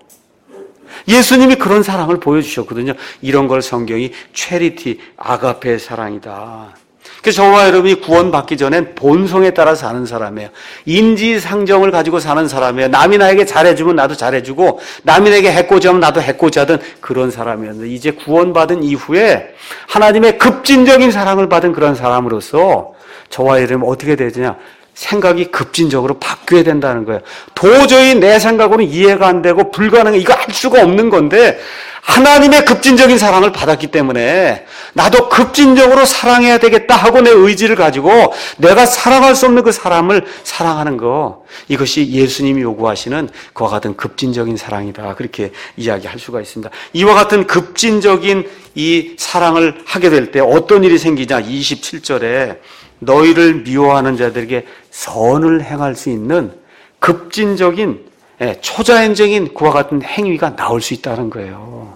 [SPEAKER 1] 예수님이 그런 사랑을 보여주셨거든요. 이런 걸 성경이 체리티, 아가페 사랑이다. 그래서 저와 여러분이 구원받기 전엔 본성에 따라 사는 사람이에요. 인지상정을 가지고 사는 사람이에요. 남이 나에게 잘해주면 나도 잘해주고 남이 내게 해코지 하면 나도 해코지 하던 그런 사람이었는데 이제 구원받은 이후에 하나님의 급진적인 사랑을 받은 그런 사람으로서 저와 여러분 어떻게 되느냐? 생각이 급진적으로 바뀌어야 된다는 거예요. 도저히 내 생각으로는 이해가 안 되고 불가능해. 이거 할 수가 없는 건데 하나님의 급진적인 사랑을 받았기 때문에 나도 급진적으로 사랑해야 되겠다 하고 내 의지를 가지고 내가 사랑할 수 없는 그 사람을 사랑하는 거, 이것이 예수님이 요구하시는 그와 같은 급진적인 사랑이다. 그렇게 이야기할 수가 있습니다. 이와 같은 급진적인 이 사랑을 하게 될 때 어떤 일이 생기냐? 이십칠 절에 너희를 미워하는 자들에게 선을 행할 수 있는 급진적인 초자연적인 그와 같은 행위가 나올 수 있다는 거예요.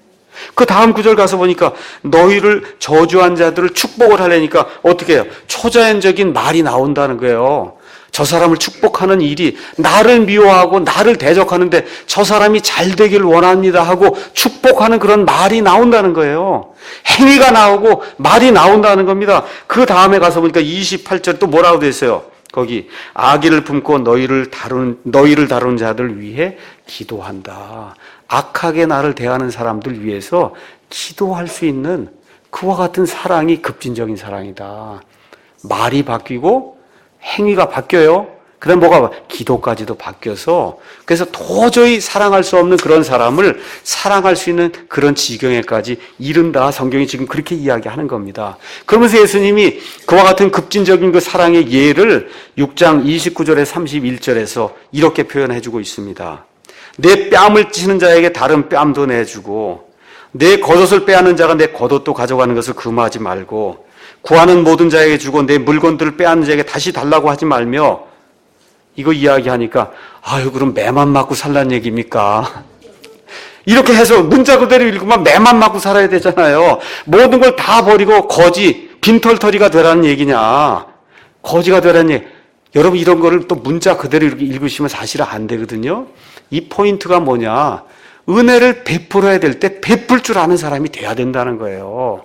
[SPEAKER 1] 그 다음 구절 가서 보니까 너희를 저주한 자들을 축복을 하려니까 어떻게 해요? 초자연적인 말이 나온다는 거예요. 저 사람을 축복하는 일이 나를 미워하고 나를 대적하는데 저 사람이 잘 되기를 원합니다 하고 축복하는 그런 말이 나온다는 거예요. 행위가 나오고 말이 나온다는 겁니다. 그 다음에 가서 보니까 이십팔 절 또 뭐라고 돼 있어요? 거기 악의를 품고 너희를 다룬 너희를 다룬 자들 위해 기도한다. 악하게 나를 대하는 사람들 위해서 기도할 수 있는 그와 같은 사랑이 급진적인 사랑이다. 말이 바뀌고 행위가 바뀌어요. 그다음 뭐가 기도까지도 바뀌어서 그래서 도저히 사랑할 수 없는 그런 사람을 사랑할 수 있는 그런 지경에까지 이른다. 성경이 지금 그렇게 이야기하는 겁니다. 그러면서 예수님이 그와 같은 급진적인 그 사랑의 예를 육 장 이십구 절에 삼십일 절에서 이렇게 표현해 주고 있습니다. 내 뺨을 찌는 자에게 다른 뺨도 내주고 내 겉옷을 빼앗는 자가 내 겉옷도 가져가는 것을 금하지 말고 구하는 모든 자에게 주고 내 물건들을 빼앗는 자에게 다시 달라고 하지 말며. 이거 이야기하니까 아유 그럼 매만 맞고 살란 얘기입니까? 이렇게 해서 문자 그대로 읽으면 매만 맞고 살아야 되잖아요. 모든 걸 다 버리고 거지 빈털터리가 되라는 얘기냐? 거지가 되라는 얘기. 여러분 이런 거를 또 문자 그대로 이렇게 읽으시면 사실은 안 되거든요. 이 포인트가 뭐냐? 은혜를 베풀어야 될 때 베풀 줄 아는 사람이 돼야 된다는 거예요.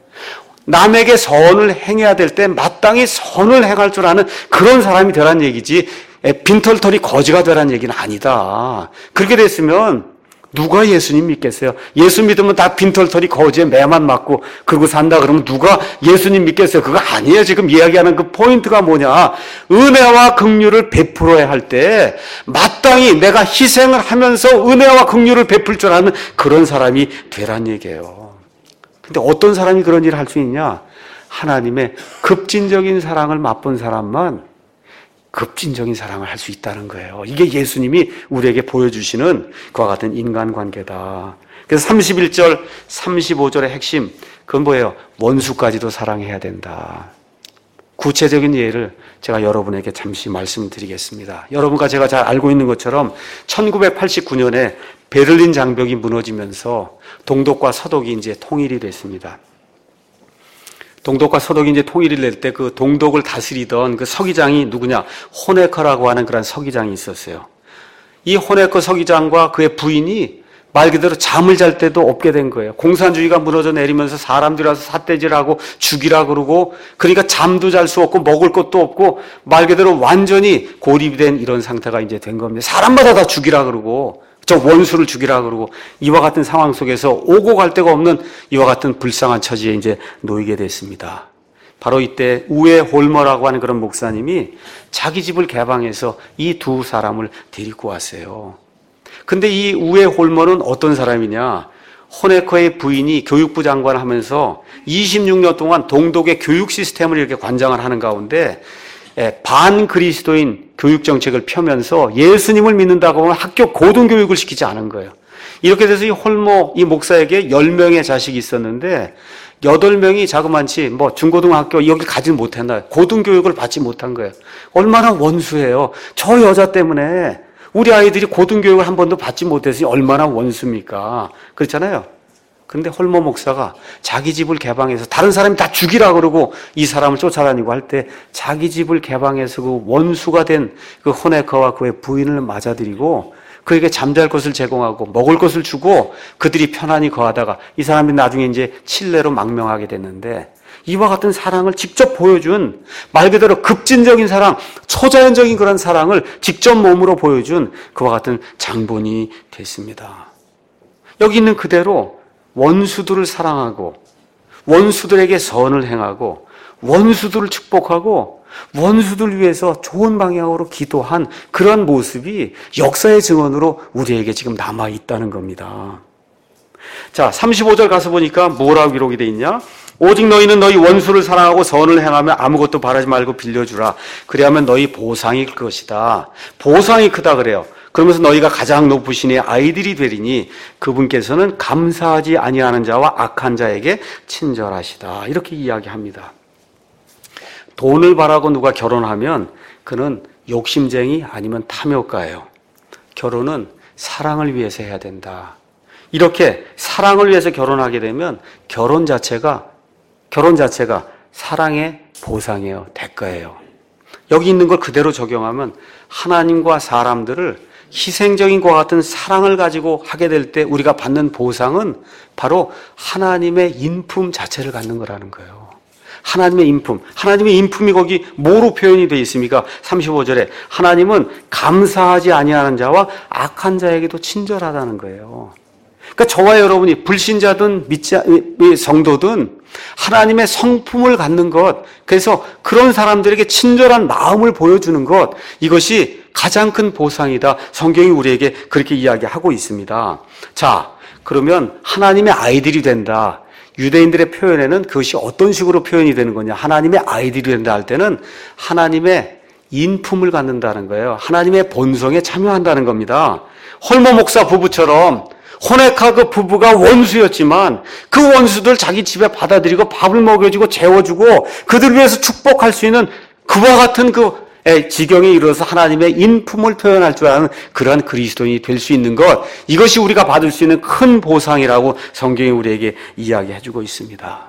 [SPEAKER 1] 남에게 선을 행해야 될 때 마땅히 선을 행할 줄 아는 그런 사람이 되라는 얘기지 빈털터리 거지가 되라는 얘기는 아니다. 그렇게 됐으면 누가 예수님 믿겠어요? 예수 믿으면 다 빈털터리 거지에 매만 맞고 그러고 산다 그러면 누가 예수님 믿겠어요? 그거 아니에요. 지금 이야기하는 그 포인트가 뭐냐? 은혜와 긍휼을 베풀어야 할 때 마땅히 내가 희생을 하면서 은혜와 긍휼을 베풀 줄 아는 그런 사람이 되란 얘기예요. 근데 어떤 사람이 그런 일을 할 수 있냐? 하나님의 급진적인 사랑을 맛본 사람만 급진적인 사랑을 할 수 있다는 거예요. 이게 예수님이 우리에게 보여주시는 그와 같은 인간관계다. 그래서 삼십일 절, 삼십오 절의 핵심, 그건 뭐예요? 원수까지도 사랑해야 된다. 구체적인 예를 제가 여러분에게 잠시 말씀드리겠습니다. 여러분과 제가 잘 알고 있는 것처럼 천구백팔십구 년에 베를린 장벽이 무너지면서 동독과 서독이 이제 통일이 됐습니다. 동독과 서독이 이제 통일이 될 때 그 동독을 다스리던 그 서기장이 누구냐? 호네커라고 하는 그런 서기장이 있었어요. 이 호네커 서기장과 그의 부인이 말 그대로 잠을 잘 때도 없게 된 거예요. 공산주의가 무너져 내리면서 사람들이 와서 삿대질하고 죽이라 그러고 그러니까 잠도 잘 수 없고 먹을 것도 없고 말 그대로 완전히 고립이 된 이런 상태가 이제 된 겁니다. 사람마다 다 죽이라 그러고 저 원수를 죽이라 그러고 이와 같은 상황 속에서 오고 갈 데가 없는 이와 같은 불쌍한 처지에 이제 놓이게 됐습니다. 바로 이때 우에 홀머라고 하는 그런 목사님이 자기 집을 개방해서 이 두 사람을 데리고 왔어요. 근데 이 우에 홀머는 어떤 사람이냐? 호네커의 부인이 교육부 장관을 하면서 이십육 년 동안 동독의 교육 시스템을 이렇게 관장을 하는 가운데 반그리스도인 교육 정책을 펴면서 예수님을 믿는다고 하면 학교 고등교육을 시키지 않은 거예요. 이렇게 돼서 이 홀모, 이 목사에게 열 명의 자식이 있었는데 여덟 명이 자그만치 뭐 중고등학교 여기 가지 못했나 고등교육을 받지 못한 거예요. 얼마나 원수예요. 저 여자 때문에 우리 아이들이 고등교육을 한 번도 받지 못했으니 얼마나 원수입니까? 그렇잖아요. 그런데 홀모 목사가 자기 집을 개방해서 다른 사람이 다 죽이라 그러고 이 사람을 쫓아다니고 할 때 자기 집을 개방해서 그 원수가 된 그 호네커와 그의 부인을 맞아들이고 그에게 잠잘 것을 제공하고 먹을 것을 주고 그들이 편안히 거하다가 이 사람이 나중에 이제 칠레로 망명하게 됐는데, 이와 같은 사랑을 직접 보여준, 말 그대로 급진적인 사랑, 초자연적인 그런 사랑을 직접 몸으로 보여준 그와 같은 장본이 됐습니다. 여기 있는 그대로 원수들을 사랑하고 원수들에게 선을 행하고 원수들을 축복하고 원수들 위해서 좋은 방향으로 기도한 그런 모습이 역사의 증언으로 우리에게 지금 남아있다는 겁니다. 자, 삼십오 절 가서 보니까 뭐라고 기록이 되어 있냐? 오직 너희는 너희 원수를 사랑하고 선을 행하며 아무것도 바라지 말고 빌려주라. 그리하면 너희 보상이 클 것이다. 보상이 크다 그래요. 그러면서 너희가 가장 높으신 이의 아이들이 되리니 그분께서는 감사하지 아니하는 자와 악한 자에게 친절하시다. 이렇게 이야기합니다. 돈을 바라고 누가 결혼하면 그는 욕심쟁이 아니면 탐욕가예요. 결혼은 사랑을 위해서 해야 된다. 이렇게 사랑을 위해서 결혼하게 되면 결혼 자체가 결혼 자체가 사랑의 보상이에요. 대가예요. 여기 있는 걸 그대로 적용하면 하나님과 사람들을 희생적인 것과 같은 사랑을 가지고 하게 될 때 우리가 받는 보상은 바로 하나님의 인품 자체를 갖는 거라는 거예요. 하나님의 인품. 하나님의 인품이 거기 뭐로 표현이 되어 있습니까? 삼십오 절에 하나님은 감사하지 아니하는 자와 악한 자에게도 친절하다는 거예요. 그러니까 저와 여러분이 불신자든 믿지 성도든 하나님의 성품을 갖는 것, 그래서 그런 사람들에게 친절한 마음을 보여주는 것, 이것이 가장 큰 보상이다. 성경이 우리에게 그렇게 이야기하고 있습니다. 자, 그러면 하나님의 아이들이 된다. 유대인들의 표현에는 그것이 어떤 식으로 표현이 되는 거냐? 하나님의 아이들이 된다 할 때는 하나님의 인품을 갖는다는 거예요. 하나님의 본성에 참여한다는 겁니다. 홀모 목사 부부처럼 호네카 그 부부가 원수였지만 그 원수들 자기 집에 받아들이고 밥을 먹여주고 재워주고 그들 위해서 축복할 수 있는 그와 같은 그 지경에 이르러서 하나님의 인품을 표현할 줄 아는 그러한 그리스도인이 될 수 있는 것, 이것이 우리가 받을 수 있는 큰 보상이라고 성경이 우리에게 이야기해주고 있습니다.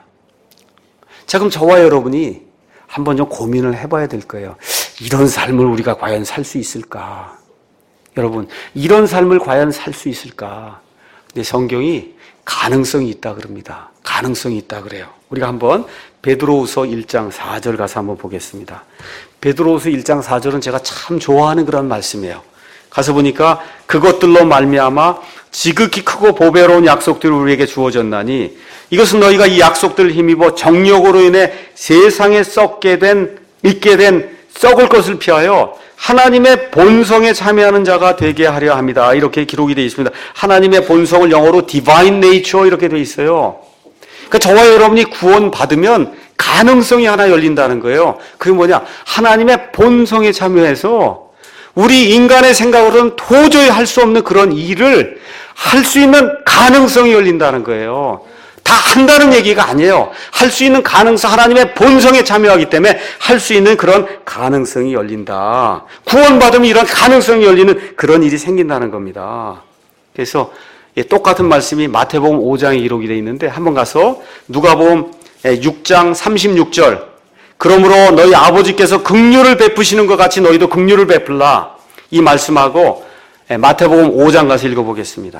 [SPEAKER 1] 자, 그럼 저와 여러분이 한번 좀 고민을 해봐야 될 거예요. 이런 삶을 우리가 과연 살 수 있을까? 여러분, 이런 삶을 과연 살 수 있을까? 근데 성경이 가능성이 있다 그럽니다. 가능성이 있다 그래요. 우리가 한번 베드로후서 일 장 사 절 가서 한번 보겠습니다. 베드로후서 일 장 사 절은 제가 참 좋아하는 그런 말씀이에요. 가서 보니까 그것들로 말미암아 지극히 크고 보배로운 약속들이 우리에게 주어졌나니 이것은 너희가 이 약속들을 힘입어 정욕으로 인해 세상에 썩게 된 있게 된 썩을 것을 피하여 하나님의 본성에 참여하는 자가 되게 하려 합니다. 이렇게 기록이 되어 있습니다. 하나님의 본성을 영어로 divine nature 이렇게 되어 있어요. 그러니까 저와 여러분이 구원받으면 가능성이 하나 열린다는 거예요. 그게 뭐냐? 하나님의 본성에 참여해서 우리 인간의 생각으로는 도저히 할 수 없는 그런 일을 할 수 있는 가능성이 열린다는 거예요. 다 한다는 얘기가 아니에요. 할 수 있는 가능성, 하나님의 본성에 참여하기 때문에 할 수 있는 그런 가능성이 열린다. 구원받으면 이런 가능성이 열리는 그런 일이 생긴다는 겁니다. 그래서 똑같은 말씀이 마태복음 오 장에 기록이 되어 있는데 한번 가서 누가복음 육 장 삼십육 절, 그러므로 너희 아버지께서 긍휼을 베푸시는 것 같이 너희도 긍휼을 베풀라, 이 말씀하고 마태복음 오 장 가서 읽어보겠습니다.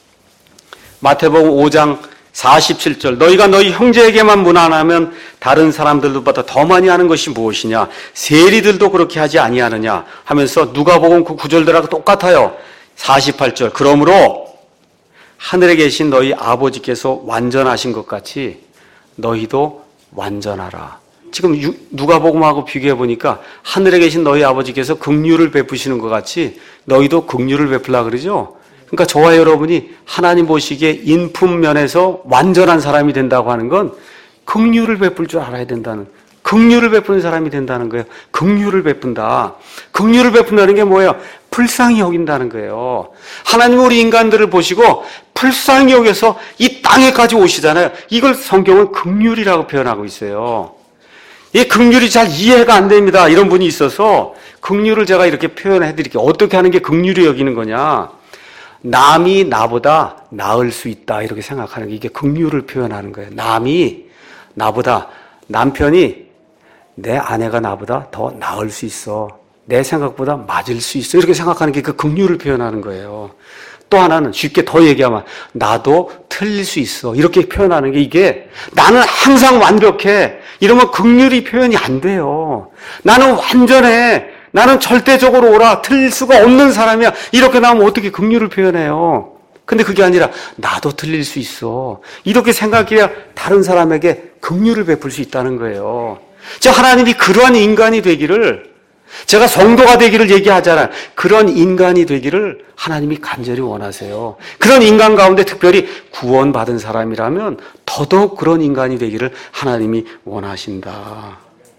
[SPEAKER 1] 마태복음 오 장 사십칠 절, 너희가 너희 형제에게만 무난하면 다른 사람들보다 더 많이 하는 것이 무엇이냐? 세리들도 그렇게 하지 아니하느냐? 하면서 누가복음 그 구절들하고 똑같아요. 사십팔 절, 그러므로 하늘에 계신 너희 아버지께서 완전하신 것 같이 너희도 완전하라. 지금 누가복음하고 비교해 보니까 하늘에 계신 너희 아버지께서 긍휼을 베푸시는 것 같이 너희도 긍휼을 베풀라 그러죠. 그러니까 저와 여러분이 하나님 보시기에 인품 면에서 완전한 사람이 된다고 하는 건 긍휼을 베풀 줄 알아야 된다는, 긍휼을 베푸는 사람이 된다는 거예요. 긍휼을 베푼다. 긍휼을 베푼다는 게 뭐예요? 불쌍히 여긴다는 거예요. 하나님은 우리 인간들을 보시고 불쌍히 여겨서 이 땅에까지 오시잖아요. 이걸 성경은 긍휼이라고 표현하고 있어요. 이 긍휼이 잘 이해가 안 됩니다. 이런 분이 있어서 긍휼을 제가 이렇게 표현해 드릴게요. 어떻게 하는 게 긍휼이 여기는 거냐? 남이 나보다 나을 수 있다 이렇게 생각하는 게 이게 긍휼을 표현하는 거예요. 남이 나보다, 남편이 내 아내가 나보다 더 나을 수 있어. 내 생각보다 맞을 수 있어. 이렇게 생각하는 게 그 긍휼을 표현하는 거예요. 또 하나는 쉽게 더 얘기하면 나도 틀릴 수 있어. 이렇게 표현하는 게 이게 나는 항상 완벽해. 이러면 긍휼이 표현이 안 돼요. 나는 완전해. 나는 절대적으로 옳아. 틀릴 수가 없는 사람이야. 이렇게 나오면 어떻게 긍휼을 표현해요? 근데 그게 아니라 나도 틀릴 수 있어. 이렇게 생각해야 다른 사람에게 긍휼을 베풀 수 있다는 거예요. 저 하나님이 그러한 인간이 되기를, 제가 성도가 되기를 얘기하잖아요. 그런 인간이 되기를 하나님이 간절히 원하세요. 그런 인간 가운데 특별히 구원받은 사람이라면 더더욱 그런 인간이 되기를 하나님이 원하신다.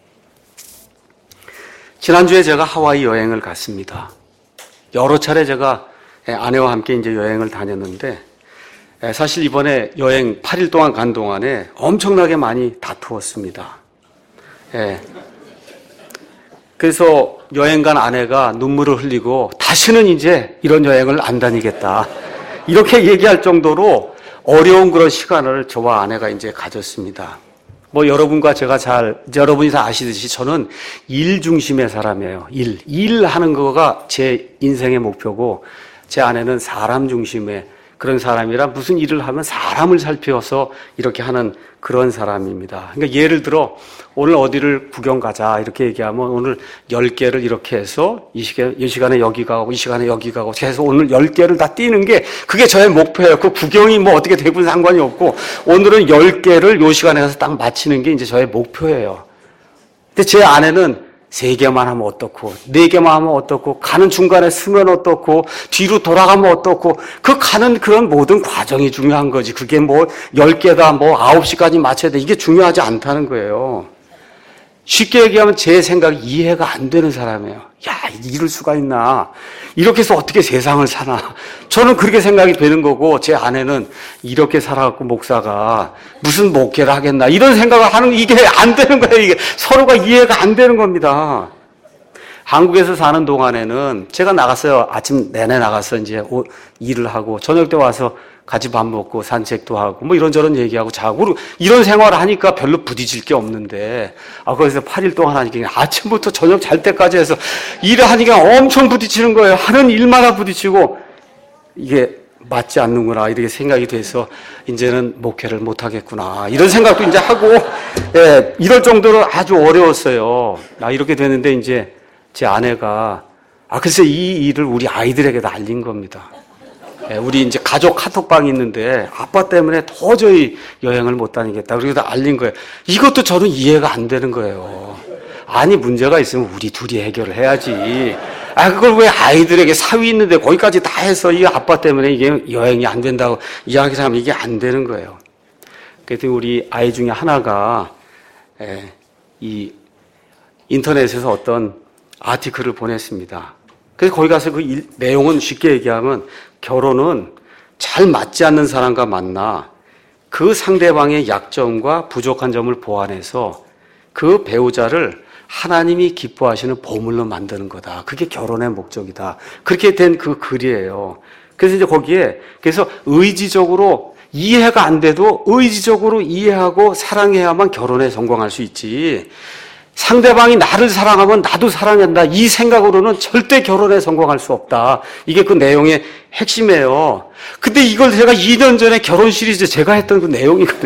[SPEAKER 1] 지난주에 제가 하와이 여행을 갔습니다. 여러 차례 제가 아내와 함께 이제 여행을 다녔는데, 사실 이번에 여행 팔 일 동안 간 동안에 엄청나게 많이 다투었습니다. 예. 그래서 여행 간 아내가 눈물을 흘리고 다시는 이제 이런 여행을 안 다니겠다. 이렇게 얘기할 정도로 어려운 그런 시간을 저와 아내가 이제 가졌습니다. 뭐 여러분과 제가 잘, 여러분이 다 아시듯이 저는 일 중심의 사람이에요. 일. 일하는 거가 제 인생의 목표고, 제 아내는 사람 중심의 그런 사람이라 무슨 일을 하면 사람을 살펴서 이렇게 하는 그런 사람입니다. 그러니까 예를 들어 오늘 어디를 구경 가자 이렇게 얘기하면 오늘 열 개를 이렇게 해서 이 시간에, 이 시간에 여기 가고 이 시간에 여기 가고 해서 오늘 열 개를 다 뛰는 게 그게 저의 목표예요. 그 구경이 뭐 어떻게 되건 상관이 없고 오늘은 열 개를 요 시간에 가서 딱 마치는 게 이제 저의 목표예요. 근데 제 아내는 세 개만 하면 어떻고, 네 개만 하면 어떻고, 가는 중간에 쓰면 어떻고, 뒤로 돌아가면 어떻고, 그 가는 그런 모든 과정이 중요한 거지. 그게 뭐, 열 개다, 뭐, 아홉 시까지 맞춰야 돼. 이게 중요하지 않다는 거예요. 쉽게 얘기하면 제 생각이 이해가 안 되는 사람이에요. 야, 이럴 수가 있나. 이렇게 해서 어떻게 세상을 사나. 저는 그렇게 생각이 되는 거고, 제 아내는 이렇게 살아갖고 목사가 무슨 목회를 하겠나. 이런 생각을 하는, 이게 안 되는 거예요. 이게 서로가 이해가 안 되는 겁니다. 한국에서 사는 동안에는 제가 나갔어요. 아침 내내 나가서 이제 일을 하고, 저녁 때 와서 같이 밥 먹고 산책도 하고 뭐 이런저런 얘기하고 자고 이런 생활을 하니까 별로 부딪힐 게 없는데, 아 거기서 팔 일 동안 하니까 아침부터 저녁 잘 때까지 해서 일을 하니까 엄청 부딪히는 거예요. 하는 일마다 부딪히고 이게 맞지 않는구나 이렇게 생각이 돼서 이제는 목회를 못 하겠구나 이런 생각도 이제 하고, 예, 이럴 정도로 아주 어려웠어요. 아 이렇게 되는데 이제 제 아내가 아 글쎄 이 일을 우리 아이들에게도 알린 겁니다. 우리 이제 가족 카톡방이 있는데 아빠 때문에 도저히 여행을 못 다니겠다. 그리고 다 알린 거예요. 이것도 저는 이해가 안 되는 거예요. 아니 문제가 있으면 우리 둘이 해결을 해야지. 아 그걸 왜 아이들에게 사위 있는데 거기까지 다 해서 이 아빠 때문에 이게 여행이 안 된다고 이야기하면 이게 안 되는 거예요. 그랬더니 우리 아이 중에 하나가 이 인터넷에서 어떤 아티클을 보냈습니다. 그래서 거기 가서 그 일, 내용은 쉽게 얘기하면 결혼은 잘 맞지 않는 사람과 만나 그 상대방의 약점과 부족한 점을 보완해서 그 배우자를 하나님이 기뻐하시는 보물로 만드는 거다. 그게 결혼의 목적이다. 그렇게 된 그 글이에요. 그래서 이제 거기에 그래서 의지적으로 이해가 안 돼도 의지적으로 이해하고 사랑해야만 결혼에 성공할 수 있지. 상대방이 나를 사랑하면 나도 사랑한다. 이 생각으로는 절대 결혼에 성공할 수 없다. 이게 그 내용의 핵심이에요. 근데 이걸 제가 이 년 전에 결혼 시리즈 제가 했던 그 내용이거든요.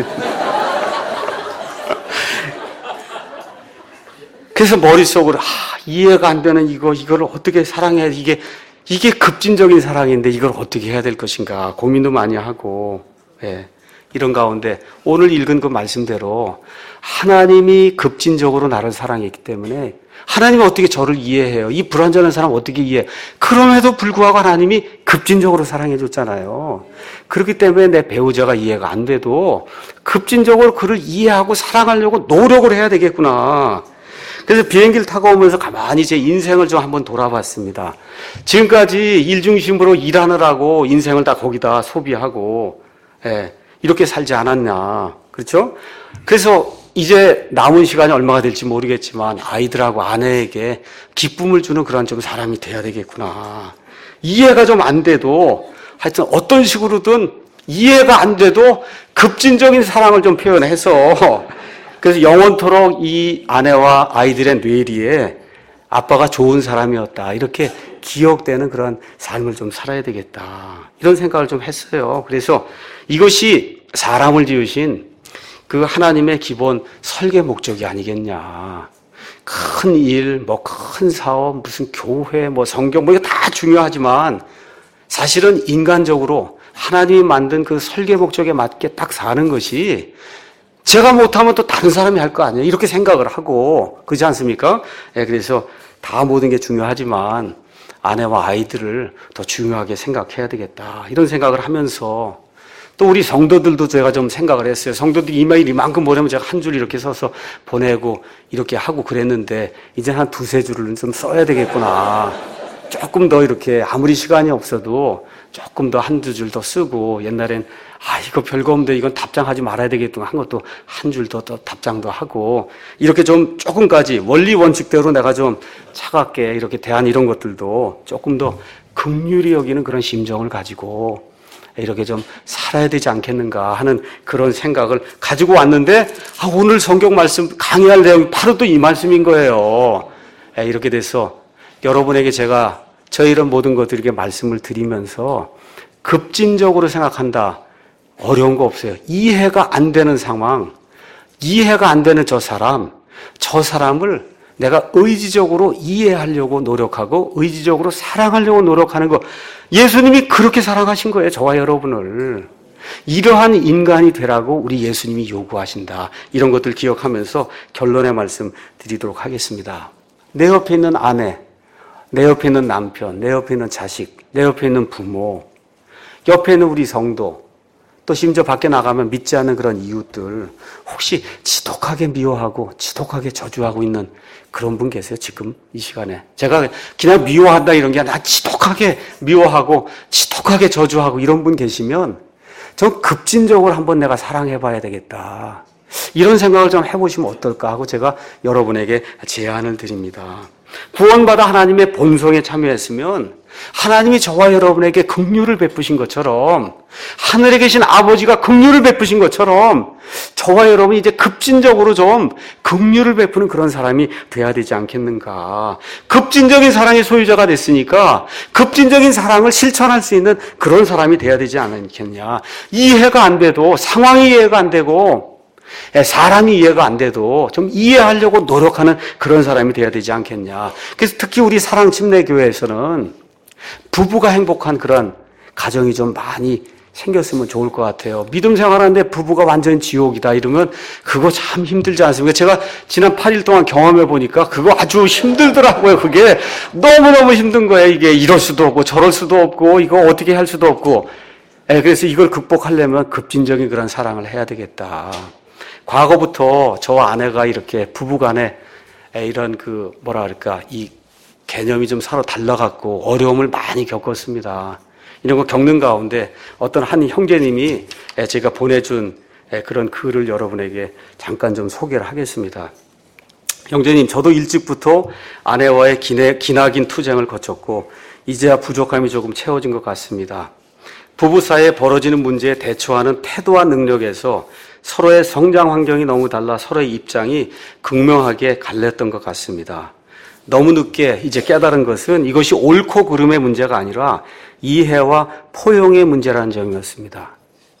[SPEAKER 1] 그래서 머릿속으로 아, 이해가 안 되는 이거 이걸 어떻게 사랑해야 이게 이게 급진적인 사랑인데 이걸 어떻게 해야 될 것인가 고민도 많이 하고, 예. 이런 가운데 오늘 읽은 그 말씀대로 하나님이 급진적으로 나를 사랑했기 때문에 하나님은 어떻게 저를 이해해요? 이 불완전한 사람 어떻게 이해해? 그럼에도 불구하고 하나님이 급진적으로 사랑해 줬잖아요. 그렇기 때문에 내 배우자가 이해가 안 돼도 급진적으로 그를 이해하고 사랑하려고 노력을 해야 되겠구나. 그래서 비행기를 타고 오면서 가만히 제 인생을 좀 한번 돌아봤습니다. 지금까지 일 중심으로 일하느라고 인생을 다 거기다 소비하고, 예. 이렇게 살지 않았냐. 그렇죠? 그래서 이제 남은 시간이 얼마가 될지 모르겠지만 아이들하고 아내에게 기쁨을 주는 그런 좀 사람이 돼야 되겠구나. 이해가 좀 안 돼도 하여튼 어떤 식으로든 이해가 안 돼도 급진적인 사랑을 좀 표현해서 그래서 영원토록 이 아내와 아이들의 뇌리에 아빠가 좋은 사람이었다 이렇게 기억되는 그런 삶을 좀 살아야 되겠다 이런 생각을 좀 했어요. 그래서 이것이 사람을 지으신 그 하나님의 기본 설계 목적이 아니겠냐. 큰 일, 뭐 큰 사업, 무슨 교회, 뭐 성경, 뭐 이거 다 중요하지만 사실은 인간적으로 하나님이 만든 그 설계 목적에 맞게 딱 사는 것이 제가 못하면 또 다른 사람이 할 거 아니에요. 이렇게 생각을 하고 그렇지 않습니까? 예, 그래서 다 모든 게 중요하지만 아내와 아이들을 더 중요하게 생각해야 되겠다. 이런 생각을 하면서 또 우리 성도들도 제가 좀 생각을 했어요. 성도들이 이메일 이만큼 보내면 제가 한 줄 이렇게 써서 보내고 이렇게 하고 그랬는데 이제 한 두세 줄을 좀 써야 되겠구나. 조금 더 이렇게 아무리 시간이 없어도 조금 더 한두 줄 더 쓰고 옛날엔 아 이거 별거 없는데 이건 답장하지 말아야 되겠구나 한 것도 한 줄 더 더 답장도 하고 이렇게 좀 조금까지 원리 원칙대로 내가 좀 차갑게 이렇게 대한 이런 것들도 조금 더 긍휼히 여기는 그런 심정을 가지고 이렇게 좀 살아야 되지 않겠는가 하는 그런 생각을 가지고 왔는데 아, 오늘 성경 말씀 강의할 내용이 바로 또 이 말씀인 거예요. 이렇게 돼서 여러분에게 제가 저희 이런 모든 것들에게 말씀을 드리면서 급진적으로 생각한다. 어려운 거 없어요. 이해가 안 되는 상황, 이해가 안 되는 저 사람, 저 사람을 내가 의지적으로 이해하려고 노력하고 의지적으로 사랑하려고 노력하는 거 예수님이 그렇게 사랑하신 거예요. 저와 여러분을. 이러한 인간이 되라고 우리 예수님이 요구하신다. 이런 것들 기억하면서 결론의 말씀 드리도록 하겠습니다. 내 옆에 있는 아내, 내 옆에 있는 남편, 내 옆에 있는 자식, 내 옆에 있는 부모, 옆에 있는 우리 성도, 또 심지어 밖에 나가면 믿지 않는 그런 이웃들 혹시 지독하게 미워하고 지독하게 저주하고 있는 그런 분 계세요? 지금 이 시간에 제가 그냥 미워한다 이런 게 아니라 지독하게 미워하고 지독하게 저주하고 이런 분 계시면 좀 급진적으로 한번 내가 사랑해봐야 되겠다 이런 생각을 좀 해보시면 어떨까 하고 제가 여러분에게 제안을 드립니다. 구원받아 하나님의 본성에 참여했으면 하나님이 저와 여러분에게 긍휼을 베푸신 것처럼 하늘에 계신 아버지가 긍휼을 베푸신 것처럼 저와 여러분이 이제 급진적으로 좀 긍휼을 베푸는 그런 사람이 돼야 되지 않겠는가. 급진적인 사랑의 소유자가 됐으니까 급진적인 사랑을 실천할 수 있는 그런 사람이 돼야 되지 않겠냐. 이해가 안 돼도 상황이 이해가 안 되고 사람이 이해가 안 돼도 좀 이해하려고 노력하는 그런 사람이 돼야 되지 않겠냐. 그래서 특히 우리 사랑침례교회에서는 부부가 행복한 그런 가정이 좀 많이 생겼으면 좋을 것 같아요. 믿음 생활하는데 부부가 완전 지옥이다 이러면 그거 참 힘들지 않습니까? 제가 지난 팔 일 동안 경험해 보니까 그거 아주 힘들더라고요. 그게 너무너무 힘든 거예요. 이게 이럴 수도 없고 저럴 수도 없고 이거 어떻게 할 수도 없고. 그래서 이걸 극복하려면 급진적인 그런 사랑을 해야 되겠다. 과거부터 저와 아내가 이렇게 부부간에 이런 그 뭐라 그럴까 이 개념이 좀 서로 달라갖고 어려움을 많이 겪었습니다. 이런 거 겪는 가운데 어떤 한 형제님이 제가 보내준 그런 글을 여러분에게 잠깐 좀 소개를 하겠습니다. 형제님, 저도 일찍부터 아내와의 기나긴 투쟁을 거쳤고 이제야 부족함이 조금 채워진 것 같습니다. 부부 사이에 벌어지는 문제에 대처하는 태도와 능력에서 서로의 성장 환경이 너무 달라 서로의 입장이 극명하게 갈렸던 것 같습니다. 너무 늦게 이제 깨달은 것은 이것이 옳고 그름의 문제가 아니라 이해와 포용의 문제라는 점이었습니다.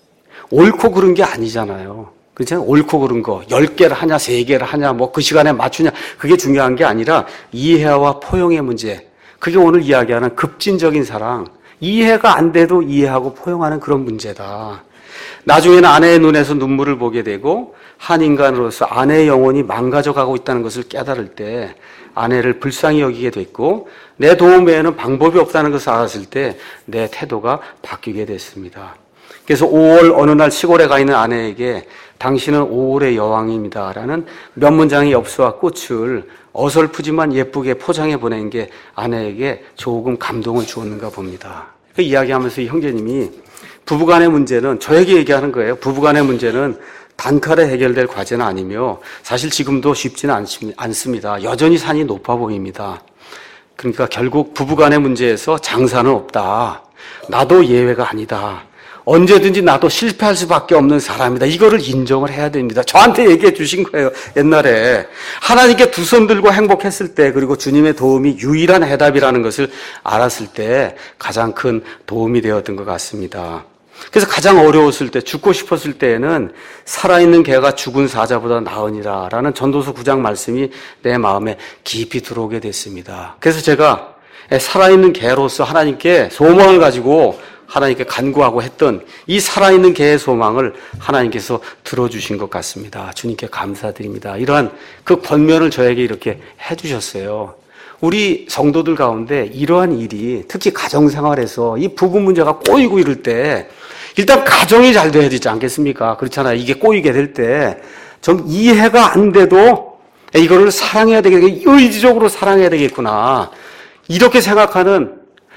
[SPEAKER 1] 옳고 그른 게 아니잖아요. 그렇죠? 옳고 그른 거, 열 개를 하냐, 세 개를 하냐, 뭐 그 시간에 맞추냐, 그게 중요한 게 아니라 이해와 포용의 문제. 그게 오늘 이야기하는 급진적인 사랑. 이해가 안 돼도 이해하고 포용하는 그런 문제다. 나중에는 아내의 눈에서 눈물을 보게 되고 한 인간으로서 아내의 영혼이 망가져가고 있다는 것을 깨달을 때 아내를 불쌍히 여기게 됐고 내 도움 외에는 방법이 없다는 것을 알았을 때 내 태도가 바뀌게 됐습니다. 그래서 오월 어느 날 시골에 가 있는 아내에게 당신은 오월의 여왕입니다 라는 몇 문장의 엽서와 꽃을 어설프지만 예쁘게 포장해 보낸 게 아내에게 조금 감동을 주었는가 봅니다. 그 이야기하면서 이 형제님이 부부간의 문제는 저에게 얘기하는 거예요. 부부간의 문제는 단칼에 해결될 과제는 아니며 사실 지금도 쉽지는 않습니다. 여전히 산이 높아 보입니다. 그러니까 결국 부부간의 문제에서 장사는 없다. 나도 예외가 아니다. 언제든지 나도 실패할 수밖에 없는 사람이다. 이거를 인정을 해야 됩니다. 저한테 얘기해 주신 거예요. 옛날에 하나님께 두 손 들고 행복했을 때, 그리고 주님의 도움이 유일한 해답이라는 것을 알았을 때 가장 큰 도움이 되었던 것 같습니다. 그래서 가장 어려웠을 때, 죽고 싶었을 때에는 살아있는 개가 죽은 사자보다 나으니라 라는 전도서 구 장 말씀이 내 마음에 깊이 들어오게 됐습니다. 그래서 제가 살아있는 개로서 하나님께 소망을 가지고 하나님께 간구하고 했던 이 살아있는 개의 소망을 하나님께서 들어주신 것 같습니다. 주님께 감사드립니다. 이러한 그 권면을 저에게 이렇게 해주셨어요. 우리 성도들 가운데 이러한 일이 특히 가정생활에서 이 부부 문제가 꼬이고 이럴 때 일단 가정이 잘 돼야 되지 않겠습니까? 그렇잖아요. 이게 꼬이게 될 때 좀 이해가 안 돼도 이거를 사랑해야 되겠구나. 의지적으로 사랑해야 되겠구나. 이렇게 생각하는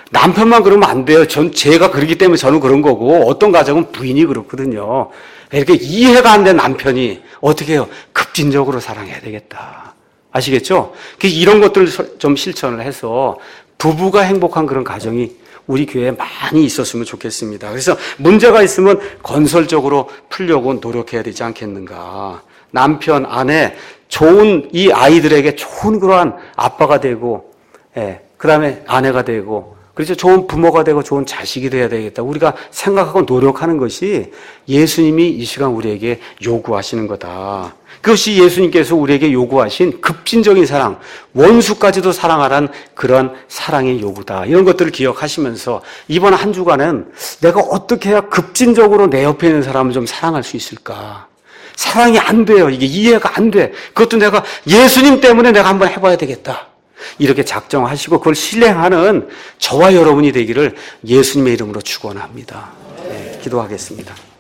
[SPEAKER 1] 남편만 그러면 안 돼요. 전 제가 그러기 때문에 저는 그런 거고, 어떤 가정은 부인이 그렇거든요. 이렇게 이해가 안 된 남편이 어떻게 해요? 급진적으로 사랑해야 되겠다. 아시겠죠? 이런 것들을 좀 실천을 해서 부부가 행복한 그런 가정이 우리 교회에 많이 있었으면 좋겠습니다. 그래서 문제가 있으면 건설적으로 풀려고 노력해야 되지 않겠는가. 남편, 아내, 좋은 이 아이들에게 좋은 그러한 아빠가 되고, 예, 그 다음에 아내가 되고, 그래서 좋은 부모가 되고 좋은 자식이 되어야 되겠다. 우리가 생각하고 노력하는 것이 예수님이 이 시간 우리에게 요구하시는 거다. 그것이 예수님께서 우리에게 요구하신 급진적인 사랑, 원수까지도 사랑하라는 그런 사랑의 요구다. 이런 것들을 기억하시면서 이번 한 주간은 내가 어떻게 해야 급진적으로 내 옆에 있는 사람을 좀 사랑할 수 있을까? 사랑이 안 돼요. 이게 이해가 안 돼. 그것도 내가 예수님 때문에 내가 한번 해봐야 되겠다. 이렇게 작정하시고 그걸 실행하는 저와 여러분이 되기를 예수님의 이름으로 축원합니다. 네, 기도하겠습니다.